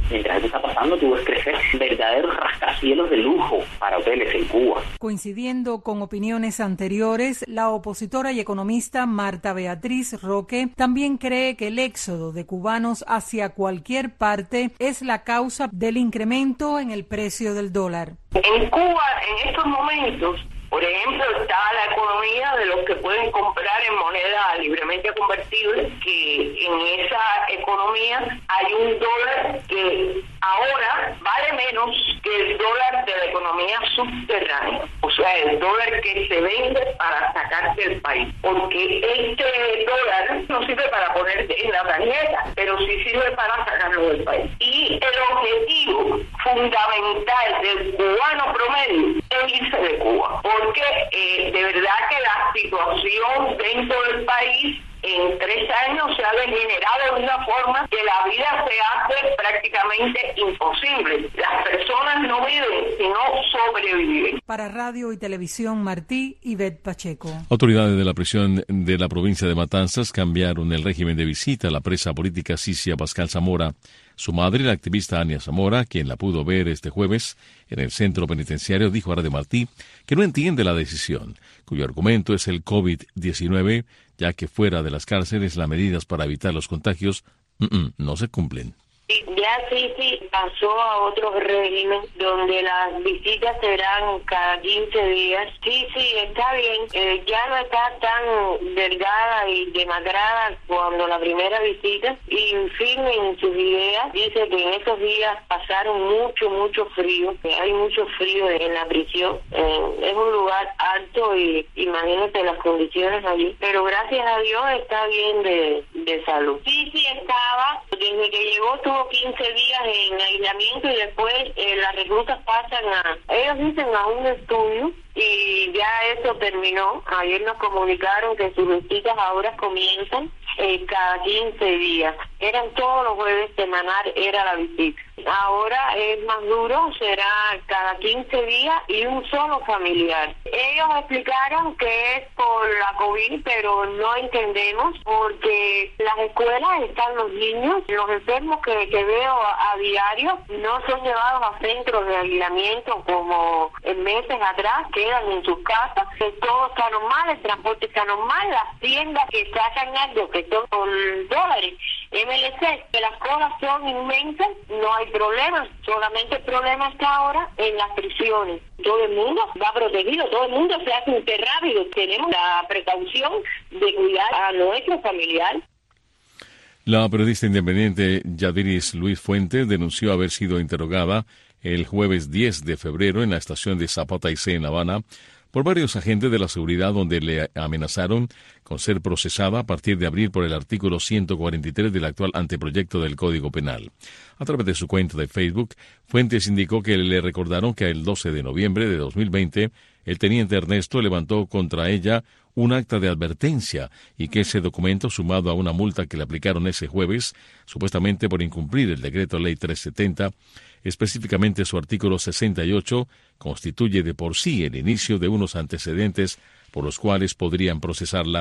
mientras esto está pasando, tú ves crecer verdaderos rascacielos de lujo para hoteles en Cuba. Coincidiendo con opiniones anteriores, la opositora y economista Marta Beatriz Roque también cree que el éxodo de cubanos hacia cualquier parte es la causa del incremento en el precio del dólar. En Cuba, en estos momentos, por ejemplo, está la economía de los que pueden comprar en moneda libremente convertible, que en esa economía hay un dólar que ahora vale menos que el dólar de la economía subterránea, o sea, el dólar que se vende para sacarse del país, porque este dólar no sirve para poner en la tarjeta, pero sí sirve para sacarlo del país. Y el objetivo fundamental del cubano promedio es irse de Cuba, porque de verdad que la situación dentro del país en 3 años se ha degenerado de una forma que la vida se hace prácticamente imposible. Las personas no viven, sino sobreviven. Para Radio y Televisión Martí, Ivette Pacheco. Autoridades de la prisión de la provincia de Matanzas cambiaron el régimen de visita a la presa política Cicia Pascal Zamora. Su madre, la activista Ania Zamora, quien la pudo ver este jueves en el centro penitenciario, dijo a Radio Martí que no entiende la decisión, cuyo argumento es el COVID-19, ya que fuera de las cárceles las medidas para evitar los contagios no se cumplen. Ya sí pasó a otro régimen donde las visitas serán cada 15 días. Sí, está bien. Ya no está tan delgada y demacrada cuando la primera visita, y firme en sus ideas. Dice que en esos días pasaron mucho frío, que hay mucho frío en la prisión. Es un lugar alto y imagínate las condiciones allí. Pero gracias a Dios está bien de salud. Sí estaba. Desde que llegó tuvo 15 días en aislamiento y después las reclutas pasan ellos dicen a un estudio, y ya eso terminó. Ayer nos comunicaron que sus visitas ahora comienzan cada 15 días. Eran todos los jueves semanal, era la visita. Ahora es más duro, será cada 15 días y un solo familiar. Ellos explicaron que es por la COVID, pero no entendemos, porque en las escuelas están los niños, los enfermos que veo a diario no son llevados a centros de aislamiento como en meses atrás, quedan en sus casas, todo está normal, el transporte está normal, las tiendas que sacan algo que son con dólares, MLC, que las colas son inmensas, no hay problema, solamente el problema está ahora en las prisiones. Todo el mundo va protegido, todo el mundo se hace un test rápido, tenemos la precaución de cuidar a nuestro familiar. La periodista independiente Yadiris Luis Fuentes denunció haber sido interrogada el jueves 10 de febrero en la estación de Zapata y C en La Habana por varios agentes de la seguridad, donde le amenazaron con ser procesada a partir de abril por el artículo 143 del actual anteproyecto del Código Penal. A través de su cuenta de Facebook, Fuentes indicó que le recordaron que el 12 de noviembre de 2020 el teniente Ernesto levantó contra ella un acta de advertencia y que ese documento, sumado a una multa que le aplicaron ese jueves, supuestamente por incumplir el decreto ley 370, específicamente su artículo 68, constituye de por sí el inicio de unos antecedentes por los cuales podrían procesarla.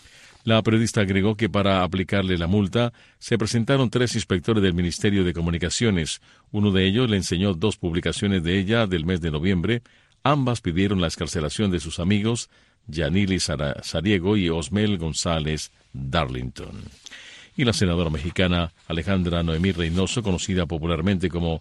La periodista agregó que para aplicarle la multa se presentaron 3 inspectores del Ministerio de Comunicaciones. Uno de ellos le enseñó 2 publicaciones de ella del mes de noviembre. Ambas pidieron la excarcelación de sus amigos Yanili Sariego y Osmel González Darlington. Y la senadora mexicana Alejandra Noemí Reynoso, conocida popularmente como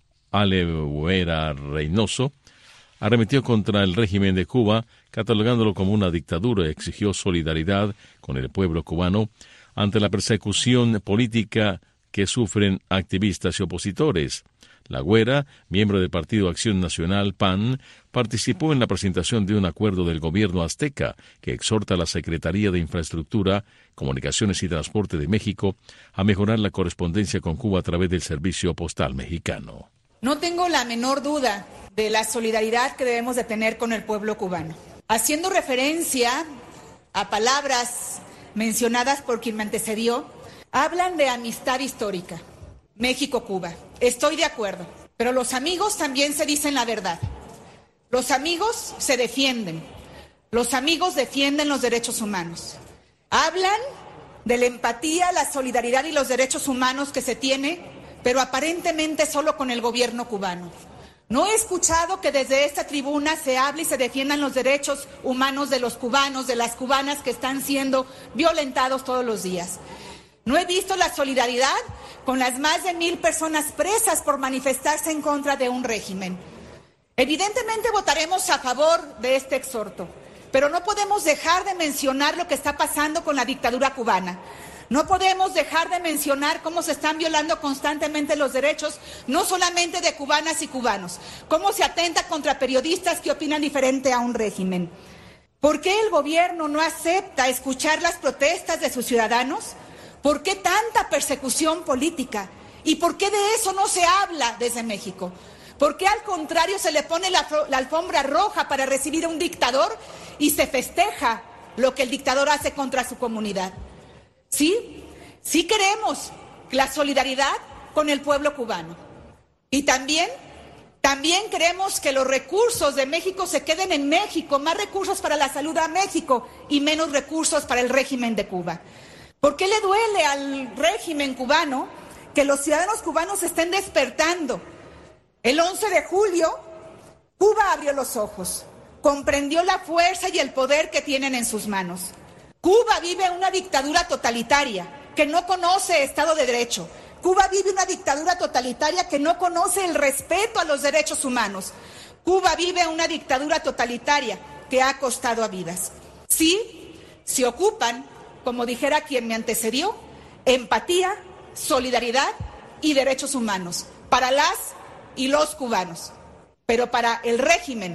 Ale Huera Reynoso, arremetió contra el régimen de Cuba, catalogándolo como una dictadura, y exigió solidaridad con el pueblo cubano ante la persecución política que sufren activistas y opositores. La Güera, miembro del Partido Acción Nacional PAN, participó en la presentación de un acuerdo del gobierno azteca que exhorta a la Secretaría de Infraestructura, Comunicaciones y Transporte de México a mejorar la correspondencia con Cuba a través del servicio postal mexicano. No tengo la menor duda de la solidaridad que debemos de tener con el pueblo cubano. Haciendo referencia a palabras mencionadas por quien me antecedió, hablan de amistad histórica. México-Cuba. Estoy de acuerdo, pero los amigos también se dicen la verdad. Los amigos se defienden. Los amigos defienden los derechos humanos. Hablan de la empatía, la solidaridad y los derechos humanos que se tiene pero aparentemente solo con el gobierno cubano. No he escuchado que desde esta tribuna se hable y se defiendan los derechos humanos de los cubanos, de las cubanas que están siendo violentados todos los días. No he visto la solidaridad con las más de 1,000 personas presas por manifestarse en contra de un régimen. Evidentemente votaremos a favor de este exhorto, pero no podemos dejar de mencionar lo que está pasando con la dictadura cubana. No podemos dejar de mencionar cómo se están violando constantemente los derechos, no solamente de cubanas y cubanos, cómo se atenta contra periodistas que opinan diferente a un régimen. ¿Por qué el gobierno no acepta escuchar las protestas de sus ciudadanos? ¿Por qué tanta persecución política? ¿Y por qué de eso no se habla desde México? ¿Por qué al contrario se le pone la alfombra roja para recibir a un dictador y se festeja lo que el dictador hace contra su comunidad? Sí queremos la solidaridad con el pueblo cubano. Y también queremos que los recursos de México se queden en México, más recursos para la salud a México y menos recursos para el régimen de Cuba. ¿Por qué le duele al régimen cubano que los ciudadanos cubanos estén despertando? El 11 de julio, Cuba abrió los ojos, comprendió la fuerza y el poder que tienen en sus manos. Cuba vive una dictadura totalitaria que no conoce Estado de Derecho. Cuba vive una dictadura totalitaria que no conoce el respeto a los derechos humanos. Cuba vive una dictadura totalitaria que ha costado vidas. Sí, se ocupan, como dijera quien me antecedió, empatía, solidaridad y derechos humanos para las y los cubanos. Pero para el régimen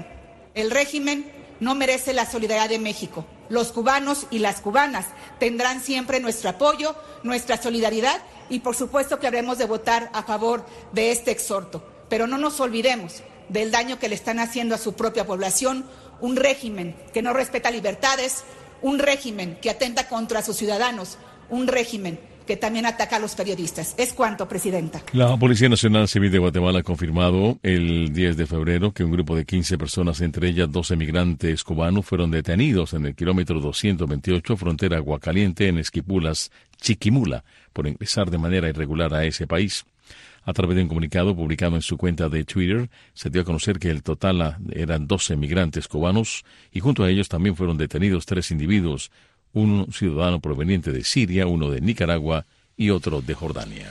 no merece la solidaridad de México. Los cubanos y las cubanas tendrán siempre nuestro apoyo, nuestra solidaridad y por supuesto que habremos de votar a favor de este exhorto. Pero no nos olvidemos del daño que le están haciendo a su propia población, un régimen que no respeta libertades, un régimen que atenta contra sus ciudadanos, un régimen que también ataca a los periodistas. Es cuanto, Presidenta. La Policía Nacional Civil de Guatemala ha confirmado el 10 de febrero que un grupo de 15 personas, entre ellas 12 migrantes cubanos, fueron detenidos en el kilómetro 228, frontera Aguacaliente, en Esquipulas, Chiquimula, por ingresar de manera irregular a ese país. A través de un comunicado publicado en su cuenta de Twitter, se dio a conocer que el total eran 12 migrantes cubanos y junto a ellos también fueron detenidos 3 individuos, un ciudadano proveniente de Siria, uno de Nicaragua y otro de Jordania.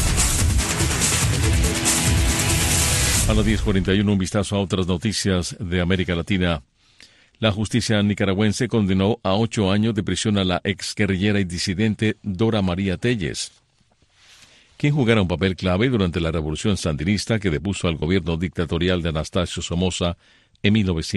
A las 10:41, un vistazo a otras noticias de América Latina. La justicia nicaragüense condenó a 8 años de prisión a la exguerrillera y disidente Dora María Telles, quien jugara un papel clave durante la revolución sandinista que depuso al gobierno dictatorial de Anastasio Somoza en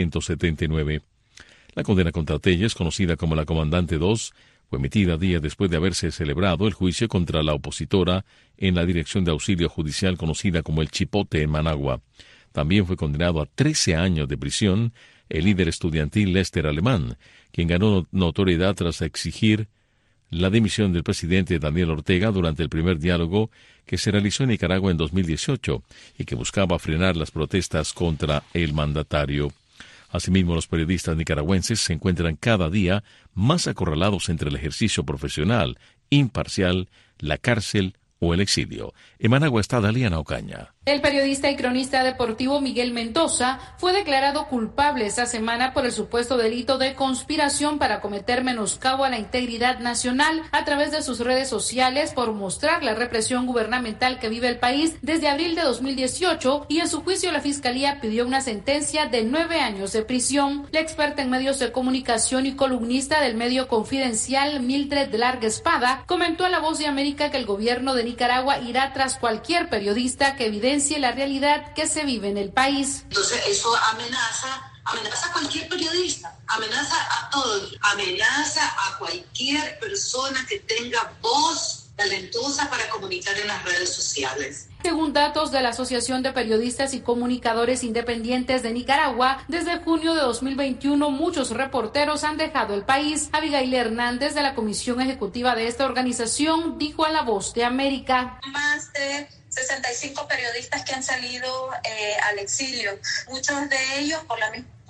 1979. La condena contra Telles, conocida como la Comandante 2, fue emitida días después de haberse celebrado el juicio contra la opositora en la Dirección de Auxilio Judicial conocida como el Chipote en Managua. También fue condenado a 13 años de prisión el líder estudiantil Lester Alemán, quien ganó notoriedad tras exigir la dimisión del presidente Daniel Ortega durante el primer diálogo que se realizó en Nicaragua en 2018 y que buscaba frenar las protestas contra el mandatario. Asimismo, los periodistas nicaragüenses se encuentran cada día más acorralados entre el ejercicio profesional, imparcial, la cárcel o el exilio. En Managua está Daliana Ocaña. El periodista y cronista deportivo Miguel Mendoza fue declarado culpable esta semana por el supuesto delito de conspiración para cometer menoscabo a la integridad nacional a través de sus redes sociales por mostrar la represión gubernamental que vive el país desde abril de 2018 y en su juicio la Fiscalía pidió una sentencia de 9 años de prisión. La experta en medios de comunicación y columnista del medio Confidencial Mildred de Larga Espada comentó a La Voz de América que el gobierno de Nicaragua irá tras cualquier periodista que evidencie la realidad que se vive en el país. Entonces eso amenaza a cualquier periodista, amenaza a todos, amenaza a cualquier persona que tenga voz talentosa para comunicar en las redes sociales. Según datos de la Asociación de Periodistas y Comunicadores Independientes de Nicaragua, desde junio de 2021 muchos reporteros han dejado el país. Abigail Hernández, de la Comisión Ejecutiva de esta organización, dijo a La Voz de América: más de 65 periodistas que han salido al exilio, muchos de ellos por la misma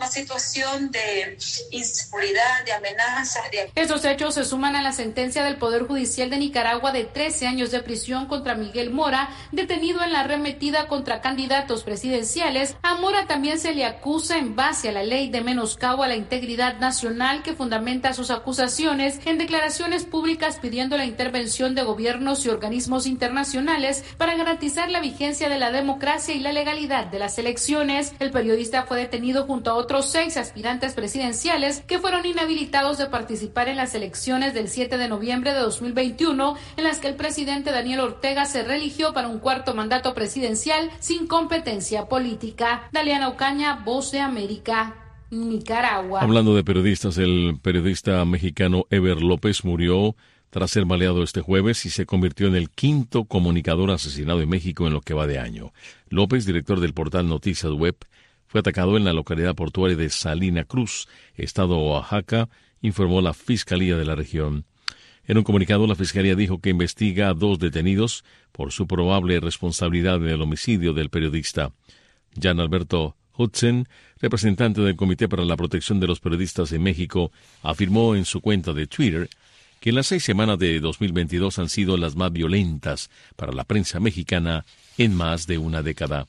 una situación de inseguridad, de amenazas. Estos hechos se suman a la sentencia del Poder Judicial de Nicaragua de 13 años de prisión contra Miguel Mora, detenido en la arremetida contra candidatos presidenciales. A Mora también se le acusa en base a la ley de menoscabo a la integridad nacional, que fundamenta sus acusaciones en declaraciones públicas pidiendo la intervención de gobiernos y organismos internacionales para garantizar la vigencia de la democracia y la legalidad de las elecciones. El periodista fue detenido junto a otros 6 aspirantes presidenciales que fueron inhabilitados de participar en las elecciones del 7 de noviembre de 2021, en las que el presidente Daniel Ortega se reeligió para un cuarto mandato presidencial sin competencia política. Daliana Ocaña, Voz de América, Nicaragua. Hablando de periodistas, el periodista mexicano Eber López murió tras ser baleado este jueves y se convirtió en el 5º comunicador asesinado en México en lo que va de año. López, director del portal Noticias Web, fue atacado en la localidad portuaria de Salina Cruz, estado Oaxaca, informó la Fiscalía de la región. En un comunicado, la Fiscalía dijo que investiga a 2 detenidos por su probable responsabilidad en el homicidio del periodista. Jan Alberto Hudson, representante del Comité para la Protección de los Periodistas en México, afirmó en su cuenta de Twitter que las 6 semanas de 2022 han sido las más violentas para la prensa mexicana en más de una década.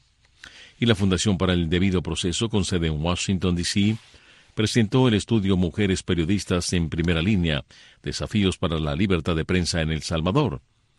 Y la Fundación para el Debido Proceso, con sede en Washington, D.C., presentó el estudio Mujeres Periodistas en Primera Línea, Desafíos para la Libertad de Prensa en El Salvador.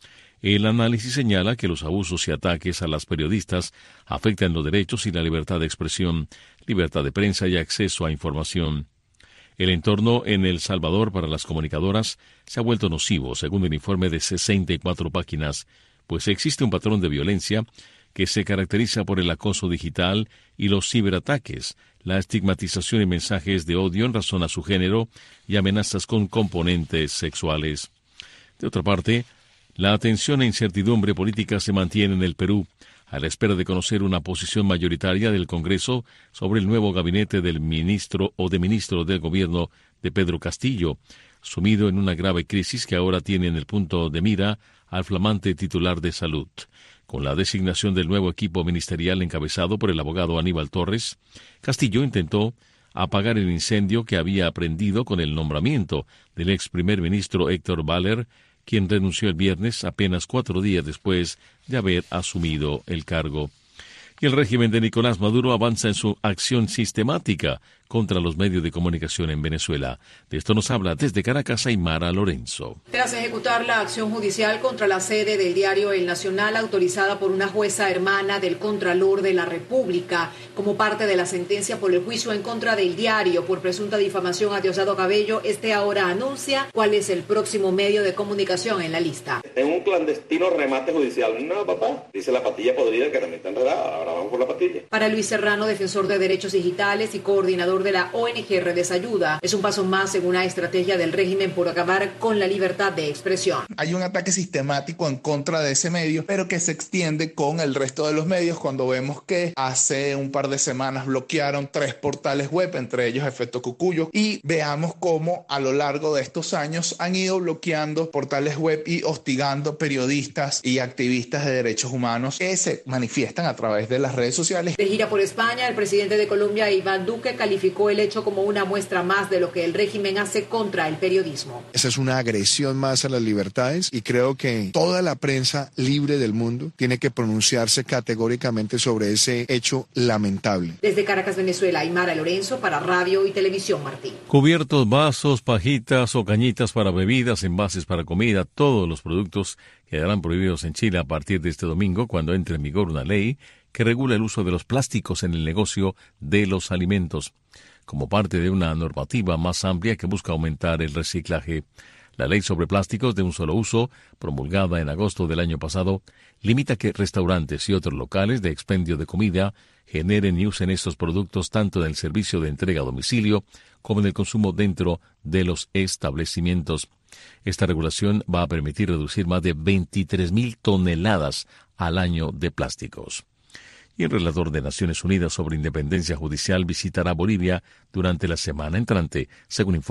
El análisis señala que los abusos y ataques a las periodistas afectan los derechos y la libertad de expresión, libertad de prensa y acceso a información. El entorno en El Salvador para las comunicadoras se ha vuelto nocivo, según el informe de 64 páginas, pues existe un patrón de violencia que se caracteriza por el acoso digital y los ciberataques, la estigmatización y mensajes de odio en razón a su género y amenazas con componentes sexuales. De otra parte, la tensión e incertidumbre política se mantiene en el Perú, a la espera de conocer una posición mayoritaria del Congreso sobre el nuevo gabinete del ministro o de ministro del gobierno de Pedro Castillo, sumido en una grave crisis que ahora tiene en el punto de mira al flamante titular de Salud. Con la designación del nuevo equipo ministerial encabezado por el abogado Aníbal Torres, Castillo intentó apagar el incendio que había prendido con el nombramiento del ex primer ministro Héctor Baller, quien renunció el viernes apenas 4 días después de haber asumido el cargo. Y el régimen de Nicolás Maduro avanza en su acción sistemática contra los medios de comunicación en Venezuela. De esto nos habla desde Caracas Aymara Lorenzo. Tras ejecutar la acción judicial contra la sede del diario El Nacional, autorizada por una jueza hermana del Contralor de la República, como parte de la sentencia por el juicio en contra del diario por presunta difamación a Diosdado Cabello, ahora anuncia cuál es el próximo medio de comunicación en la lista. En un clandestino remate judicial. No, papá, dice la patilla podrida que también está enredada. Ahora vamos por la patilla. Para Luis Serrano, defensor de derechos digitales y coordinador de la ONG Redes Ayuda, es un paso más en una estrategia del régimen por acabar con la libertad de expresión. Hay un ataque sistemático en contra de ese medio, pero que se extiende con el resto de los medios cuando vemos que hace un par de semanas bloquearon 3 portales web, entre ellos Efecto Cucuyo, y veamos cómo a lo largo de estos años han ido bloqueando portales web y hostigando periodistas y activistas de derechos humanos que se manifiestan a través de las redes sociales. De gira por España, el presidente de Colombia, Iván Duque, calificó el hecho como una muestra más de lo que el régimen hace contra el periodismo. Esa es una agresión más a las libertades y creo que toda la prensa libre del mundo tiene que pronunciarse categóricamente sobre ese hecho lamentable. Desde Caracas, Venezuela, Aymara Lorenzo para Radio y Televisión Martí. Cubiertos, vasos, pajitas o cañitas para bebidas, envases para comida, todos los productos quedarán prohibidos en Chile a partir de este domingo, cuando entre en vigor una ley que regula el uso de los plásticos en el negocio de los alimentos, como parte de una normativa más amplia que busca aumentar el reciclaje. La ley sobre plásticos de un solo uso, promulgada en agosto del año pasado, limita que restaurantes y otros locales de expendio de comida generen y usen estos productos tanto en el servicio de entrega a domicilio como en el consumo dentro de los establecimientos. Esta regulación va a permitir reducir más de 23.000 toneladas al año de plásticos. Y el relator de Naciones Unidas sobre independencia judicial visitará Bolivia durante la semana entrante, según informa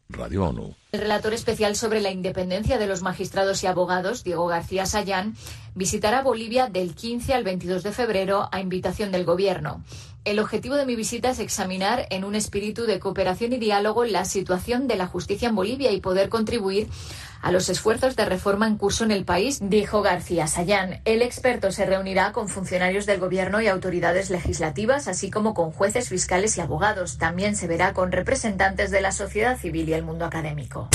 Radio ONU. El relator especial sobre la independencia de los magistrados y abogados, Diego García Sayán, visitará Bolivia del 15 al 22 de febrero a invitación del Gobierno. El objetivo de mi visita es examinar en un espíritu de cooperación y diálogo la situación de la justicia en Bolivia y poder contribuir a los esfuerzos de reforma en curso en el país, dijo García Sayán. El experto se reunirá con funcionarios del Gobierno y autoridades legislativas, así como con jueces, fiscales y abogados. También se verá con representantes de la sociedad civil y el mundo académico.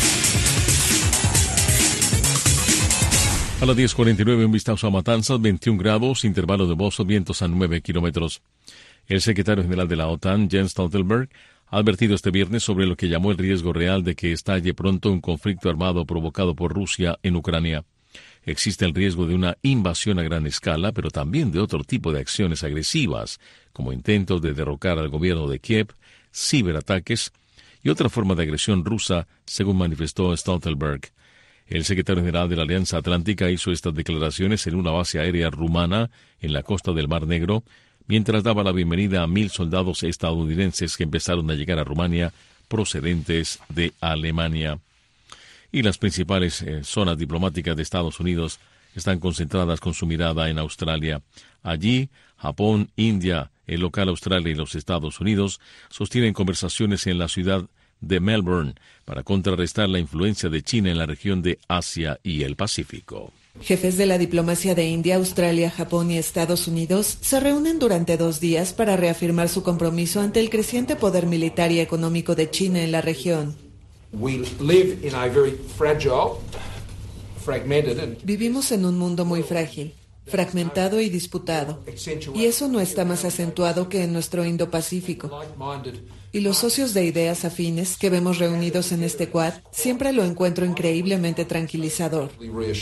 A las 10:49, un vistazo a Matanzas, 21 grados, intervalo de nuboso, vientos a 9 kilómetros. El secretario general de la OTAN, Jens Stoltenberg, ha advertido este viernes sobre lo que llamó el riesgo real de que estalle pronto un conflicto armado provocado por Rusia en Ucrania. Existe el riesgo de una invasión a gran escala, pero también de otro tipo de acciones agresivas, como intentos de derrocar al gobierno de Kiev, ciberataques y otra forma de agresión rusa, según manifestó Stoltenberg. El secretario general de la Alianza Atlántica hizo estas declaraciones en una base aérea rumana en la costa del Mar Negro, mientras daba la bienvenida a 1,000 soldados estadounidenses que empezaron a llegar a Rumania procedentes de Alemania. Y las principales zonas diplomáticas de Estados Unidos están concentradas con su mirada en Australia. Allí, Japón, India, el local Australia y los Estados Unidos sostienen conversaciones en la ciudad de Melbourne para contrarrestar la influencia de China en la región de Asia y el Pacífico. Jefes de la diplomacia de India, Australia, Japón y Estados Unidos se reúnen durante 2 días para reafirmar su compromiso ante el creciente poder militar y económico de China en la región. Vivimos en un mundo muy frágil, fragmentado y disputado, y eso no está más acentuado que en nuestro Indo-Pacífico. Y los socios de ideas afines que vemos reunidos en este Quad siempre lo encuentro increíblemente tranquilizador.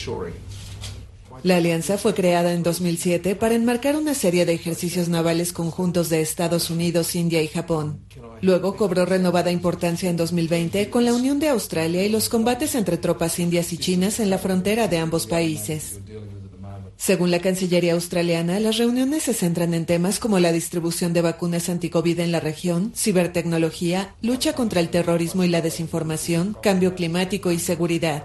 La alianza fue creada en 2007 para enmarcar una serie de ejercicios navales conjuntos de Estados Unidos, India y Japón. Luego cobró renovada importancia en 2020 con la unión de Australia y los combates entre tropas indias y chinas en la frontera de ambos países. Según la Cancillería australiana, las reuniones se centran en temas como la distribución de vacunas anti-COVID en la región, cibertecnología, lucha contra el terrorismo y la desinformación, cambio climático y seguridad.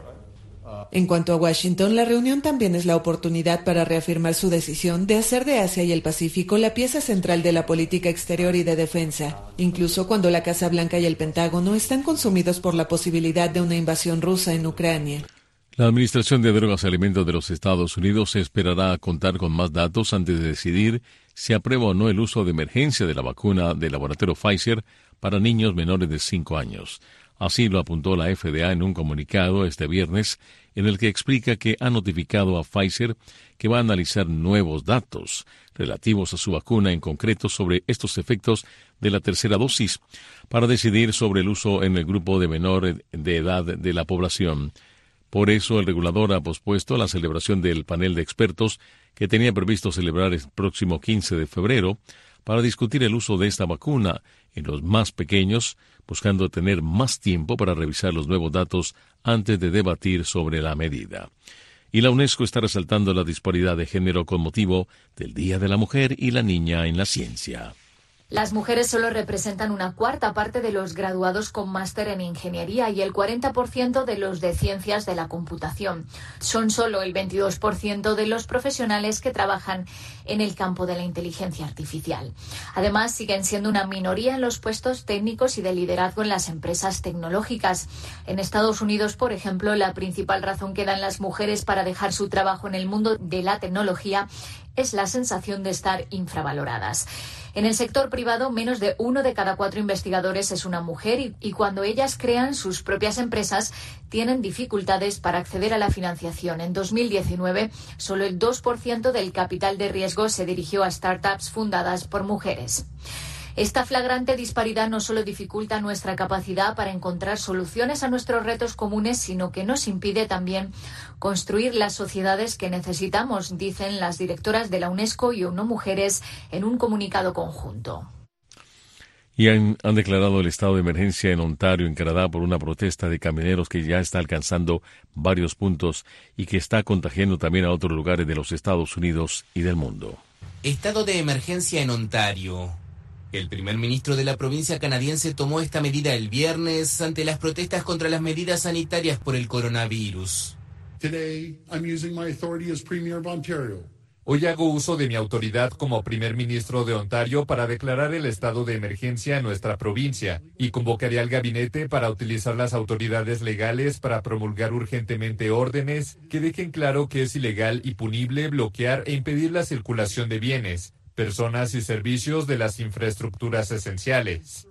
En cuanto a Washington, la reunión también es la oportunidad para reafirmar su decisión de hacer de Asia y el Pacífico la pieza central de la política exterior y de defensa, incluso cuando la Casa Blanca y el Pentágono están consumidos por la posibilidad de una invasión rusa en Ucrania. La Administración de Drogas y Alimentos de los Estados Unidos esperará a contar con más datos antes de decidir si aprueba o no el uso de emergencia de la vacuna del laboratorio Pfizer para niños menores de 5 años. Así lo apuntó la FDA en un comunicado este viernes, en el que explica que ha notificado a Pfizer que va a analizar nuevos datos relativos a su vacuna, en concreto sobre estos efectos de la tercera dosis, para decidir sobre el uso en el grupo de menor de edad de la población. Por eso, el regulador ha pospuesto la celebración del panel de expertos que tenía previsto celebrar el próximo 15 de febrero para discutir el uso de esta vacuna en los más pequeños, buscando tener más tiempo para revisar los nuevos datos antes de debatir sobre la medida. Y la UNESCO está resaltando la disparidad de género con motivo del Día de la Mujer y la Niña en la Ciencia. Las mujeres solo representan una cuarta parte de los graduados con máster en ingeniería y el 40% de los de ciencias de la computación. Son solo el 22% de los profesionales que trabajan en el campo de la inteligencia artificial. Además, siguen siendo una minoría en los puestos técnicos y de liderazgo en las empresas tecnológicas. En Estados Unidos, por ejemplo, la principal razón que dan las mujeres para dejar su trabajo en el mundo de la tecnología es la sensación de estar infravaloradas. En el sector privado, menos de 1 de cada 4 investigadores es una mujer y cuando ellas crean sus propias empresas, tienen dificultades para acceder a la financiación. En 2019, solo el 2% del capital de riesgo se dirigió a startups fundadas por mujeres. Esta flagrante disparidad no solo dificulta nuestra capacidad para encontrar soluciones a nuestros retos comunes, sino que nos impide también construir las sociedades que necesitamos, dicen las directoras de la UNESCO y ONU Mujeres en un comunicado conjunto. Y han declarado el estado de emergencia en Ontario, en Canadá, por una protesta de camioneros que ya está alcanzando varios puntos y que está contagiando también a otros lugares de los Estados Unidos y del mundo. Estado de emergencia en Ontario. El primer ministro de la provincia canadiense tomó esta medida el viernes ante las protestas contra las medidas sanitarias por el coronavirus. Today, I'm using my authority as Premier of Ontario. Hoy hago uso de mi autoridad como primer ministro de Ontario para declarar el estado de emergencia en nuestra provincia y convocaré al gabinete para utilizar las autoridades legales para promulgar urgentemente órdenes que dejen claro que es ilegal y punible bloquear e impedir la circulación de bienes, personas y servicios de las infraestructuras esenciales.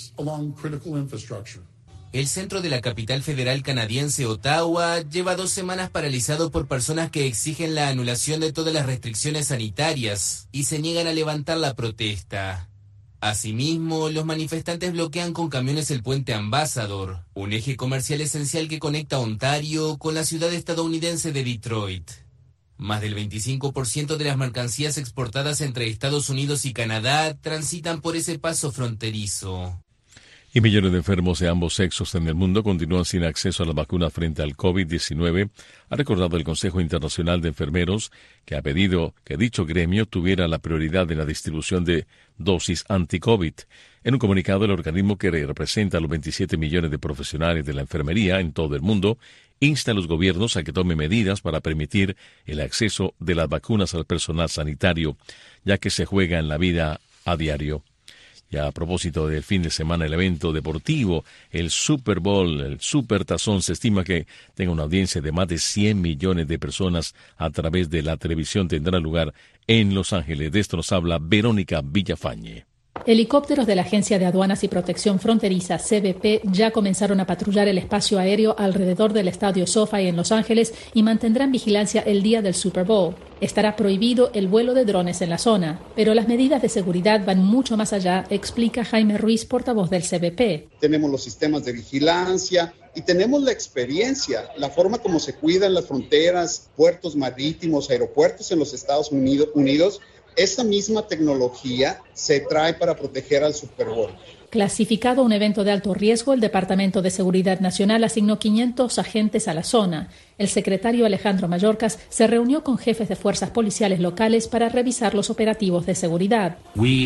El centro de la capital federal canadiense, Ottawa, lleva 2 semanas paralizado por personas que exigen la anulación de todas las restricciones sanitarias y se niegan a levantar la protesta. Asimismo, los manifestantes bloquean con camiones el puente Ambassador, un eje comercial esencial que conecta Ontario con la ciudad estadounidense de Detroit. Más del 25% de las mercancías exportadas entre Estados Unidos y Canadá transitan por ese paso fronterizo. Y millones de enfermos de ambos sexos en el mundo continúan sin acceso a la vacuna frente al COVID-19, ha recordado el Consejo Internacional de Enfermeros, que ha pedido que dicho gremio tuviera la prioridad en la distribución de dosis anti-COVID. En un comunicado, el organismo que representa a los 27 millones de profesionales de la enfermería en todo el mundo insta a los gobiernos a que tomen medidas para permitir el acceso de las vacunas al personal sanitario, ya que se juega en la vida a diario. Y a propósito del fin de semana, el evento deportivo, el Super Bowl, el Super Tazón, se estima que tenga una audiencia de más de 100 millones de personas a través de la televisión. Tendrá lugar en Los Ángeles. De esto nos habla Verónica Villafañe. Helicópteros de la Agencia de Aduanas y Protección Fronteriza, CBP, ya comenzaron a patrullar el espacio aéreo alrededor del estadio SoFi en Los Ángeles y mantendrán vigilancia el día del Super Bowl. Estará prohibido el vuelo de drones en la zona, pero las medidas de seguridad van mucho más allá, explica Jaime Ruiz, portavoz del CBP. Tenemos los sistemas de vigilancia y tenemos la experiencia, la forma como se cuidan las fronteras, puertos marítimos, aeropuertos en los Estados Unidos. Esa misma tecnología se trae para proteger al Super Bowl. Clasificado un evento de alto riesgo, el Departamento de Seguridad Nacional asignó 500 agentes a la zona. El secretario Alejandro Mayorkas se reunió con jefes de fuerzas policiales locales para revisar los operativos de seguridad.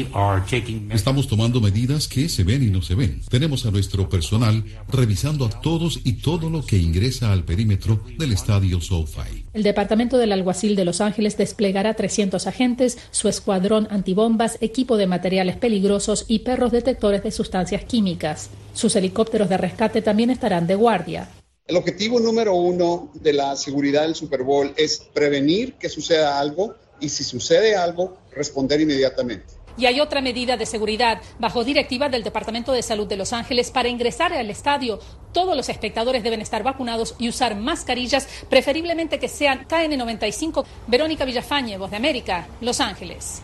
Estamos tomando medidas que se ven y no se ven. Tenemos a nuestro personal revisando a todos y todo lo que ingresa al perímetro del estadio SoFi. El Departamento del Alguacil de Los Ángeles desplegará 300 agentes, su escuadrón antibombas, equipo de materiales peligrosos y perros detectores de sustancias químicas. Sus helicópteros de rescate también estarán de guardia. El objetivo número 1 de la seguridad del Super Bowl es prevenir que suceda algo y si sucede algo, responder inmediatamente. Y hay otra medida de seguridad bajo directiva del Departamento de Salud de Los Ángeles. Para ingresar al estadio, todos los espectadores deben estar vacunados y usar mascarillas, preferiblemente que sean KN95. Verónica Villafañe, Voz de América, Los Ángeles.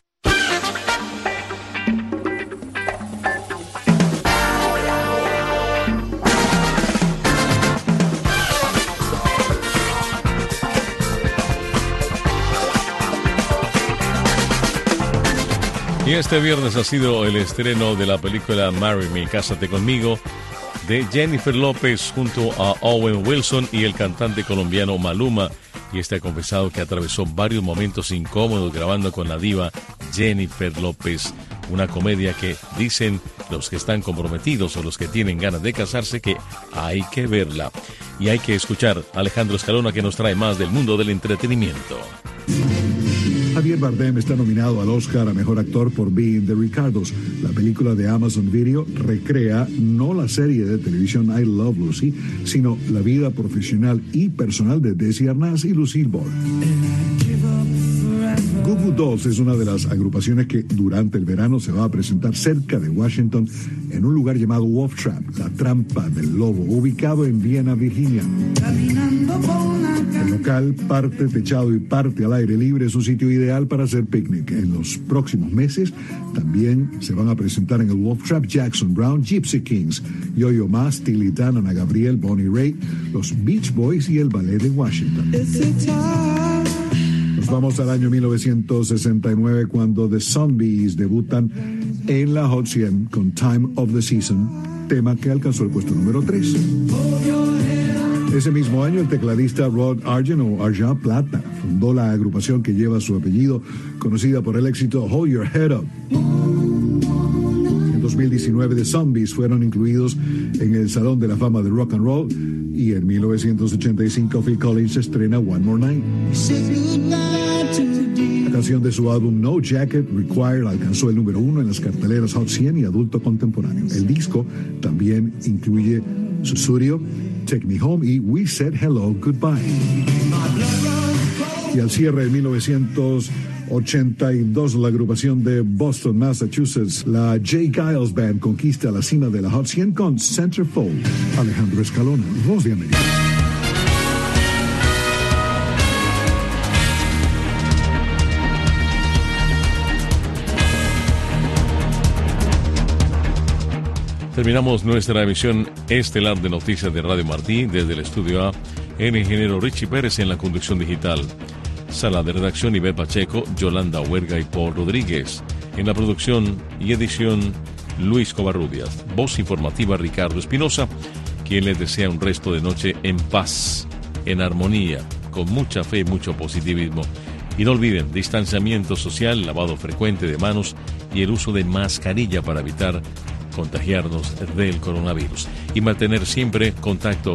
Y este viernes ha sido el estreno de la película Marry Me, Cásate Conmigo, de Jennifer López junto a Owen Wilson y el cantante colombiano Maluma. Y ha confesado que atravesó varios momentos incómodos grabando con la diva Jennifer López. Una comedia que dicen los que están comprometidos o los que tienen ganas de casarse que hay que verla. Y hay que escuchar a Alejandro Escalona, que nos trae más del mundo del entretenimiento. Javier Bardem está nominado al Oscar a Mejor Actor por Being the Ricardos. La película de Amazon Video recrea no la serie de televisión I Love Lucy, sino la vida profesional y personal de Desi Arnaz y Lucille Ball. Goo Goo Dolls es una de las agrupaciones que durante el verano se va a presentar cerca de Washington en un lugar llamado Wolf Trap, la trampa del lobo, ubicado en Viena, Virginia. El local, parte techado y parte al aire libre, es un sitio ideal para hacer picnic. En los próximos meses también se van a presentar en el Wolf Trap Jackson Brown, Gypsy Kings, Yo-Yo Ma, Steely Dan, Ana Gabriel, Bonnie Raitt, los Beach Boys y el Ballet de Washington. Nos vamos al año 1969, cuando The Zombies debutan en la Hot 100 con Time of the Season, tema que alcanzó el puesto número 3. Ese mismo año, el tecladista Rod Argent o Argent Plata fundó la agrupación que lleva su apellido, conocida por el éxito Hold Your Head Up. 2019 The Zombies fueron incluidos en el Salón de la Fama del Rock and Roll y en 1985 Phil Collins estrena One More Night. La canción de su álbum No Jacket Required alcanzó el número 1 en las carteleras Hot 100 y adulto contemporáneo. El disco también incluye Susurio, Take Me Home y We Said Hello Goodbye. Y al cierre de 1982, la agrupación de Boston, Massachusetts, la J. Giles Band, conquista la cima de la Hot 100 con Centerfold. Alejandro Escalona, Voz de América. Terminamos nuestra emisión estelar de noticias de Radio Martí desde el estudio A, el ingeniero Richie Pérez en la conducción digital. Sala de redacción Ivette Pacheco, Yolanda Huerga y Paul Rodríguez. En la producción y edición Luis Covarrubias. Voz informativa Ricardo Espinosa, quien les desea un resto de noche en paz, en armonía, con mucha fe y mucho positivismo. Y no olviden, distanciamiento social, lavado frecuente de manos y el uso de mascarilla para evitar contagiarnos del coronavirus y mantener siempre contacto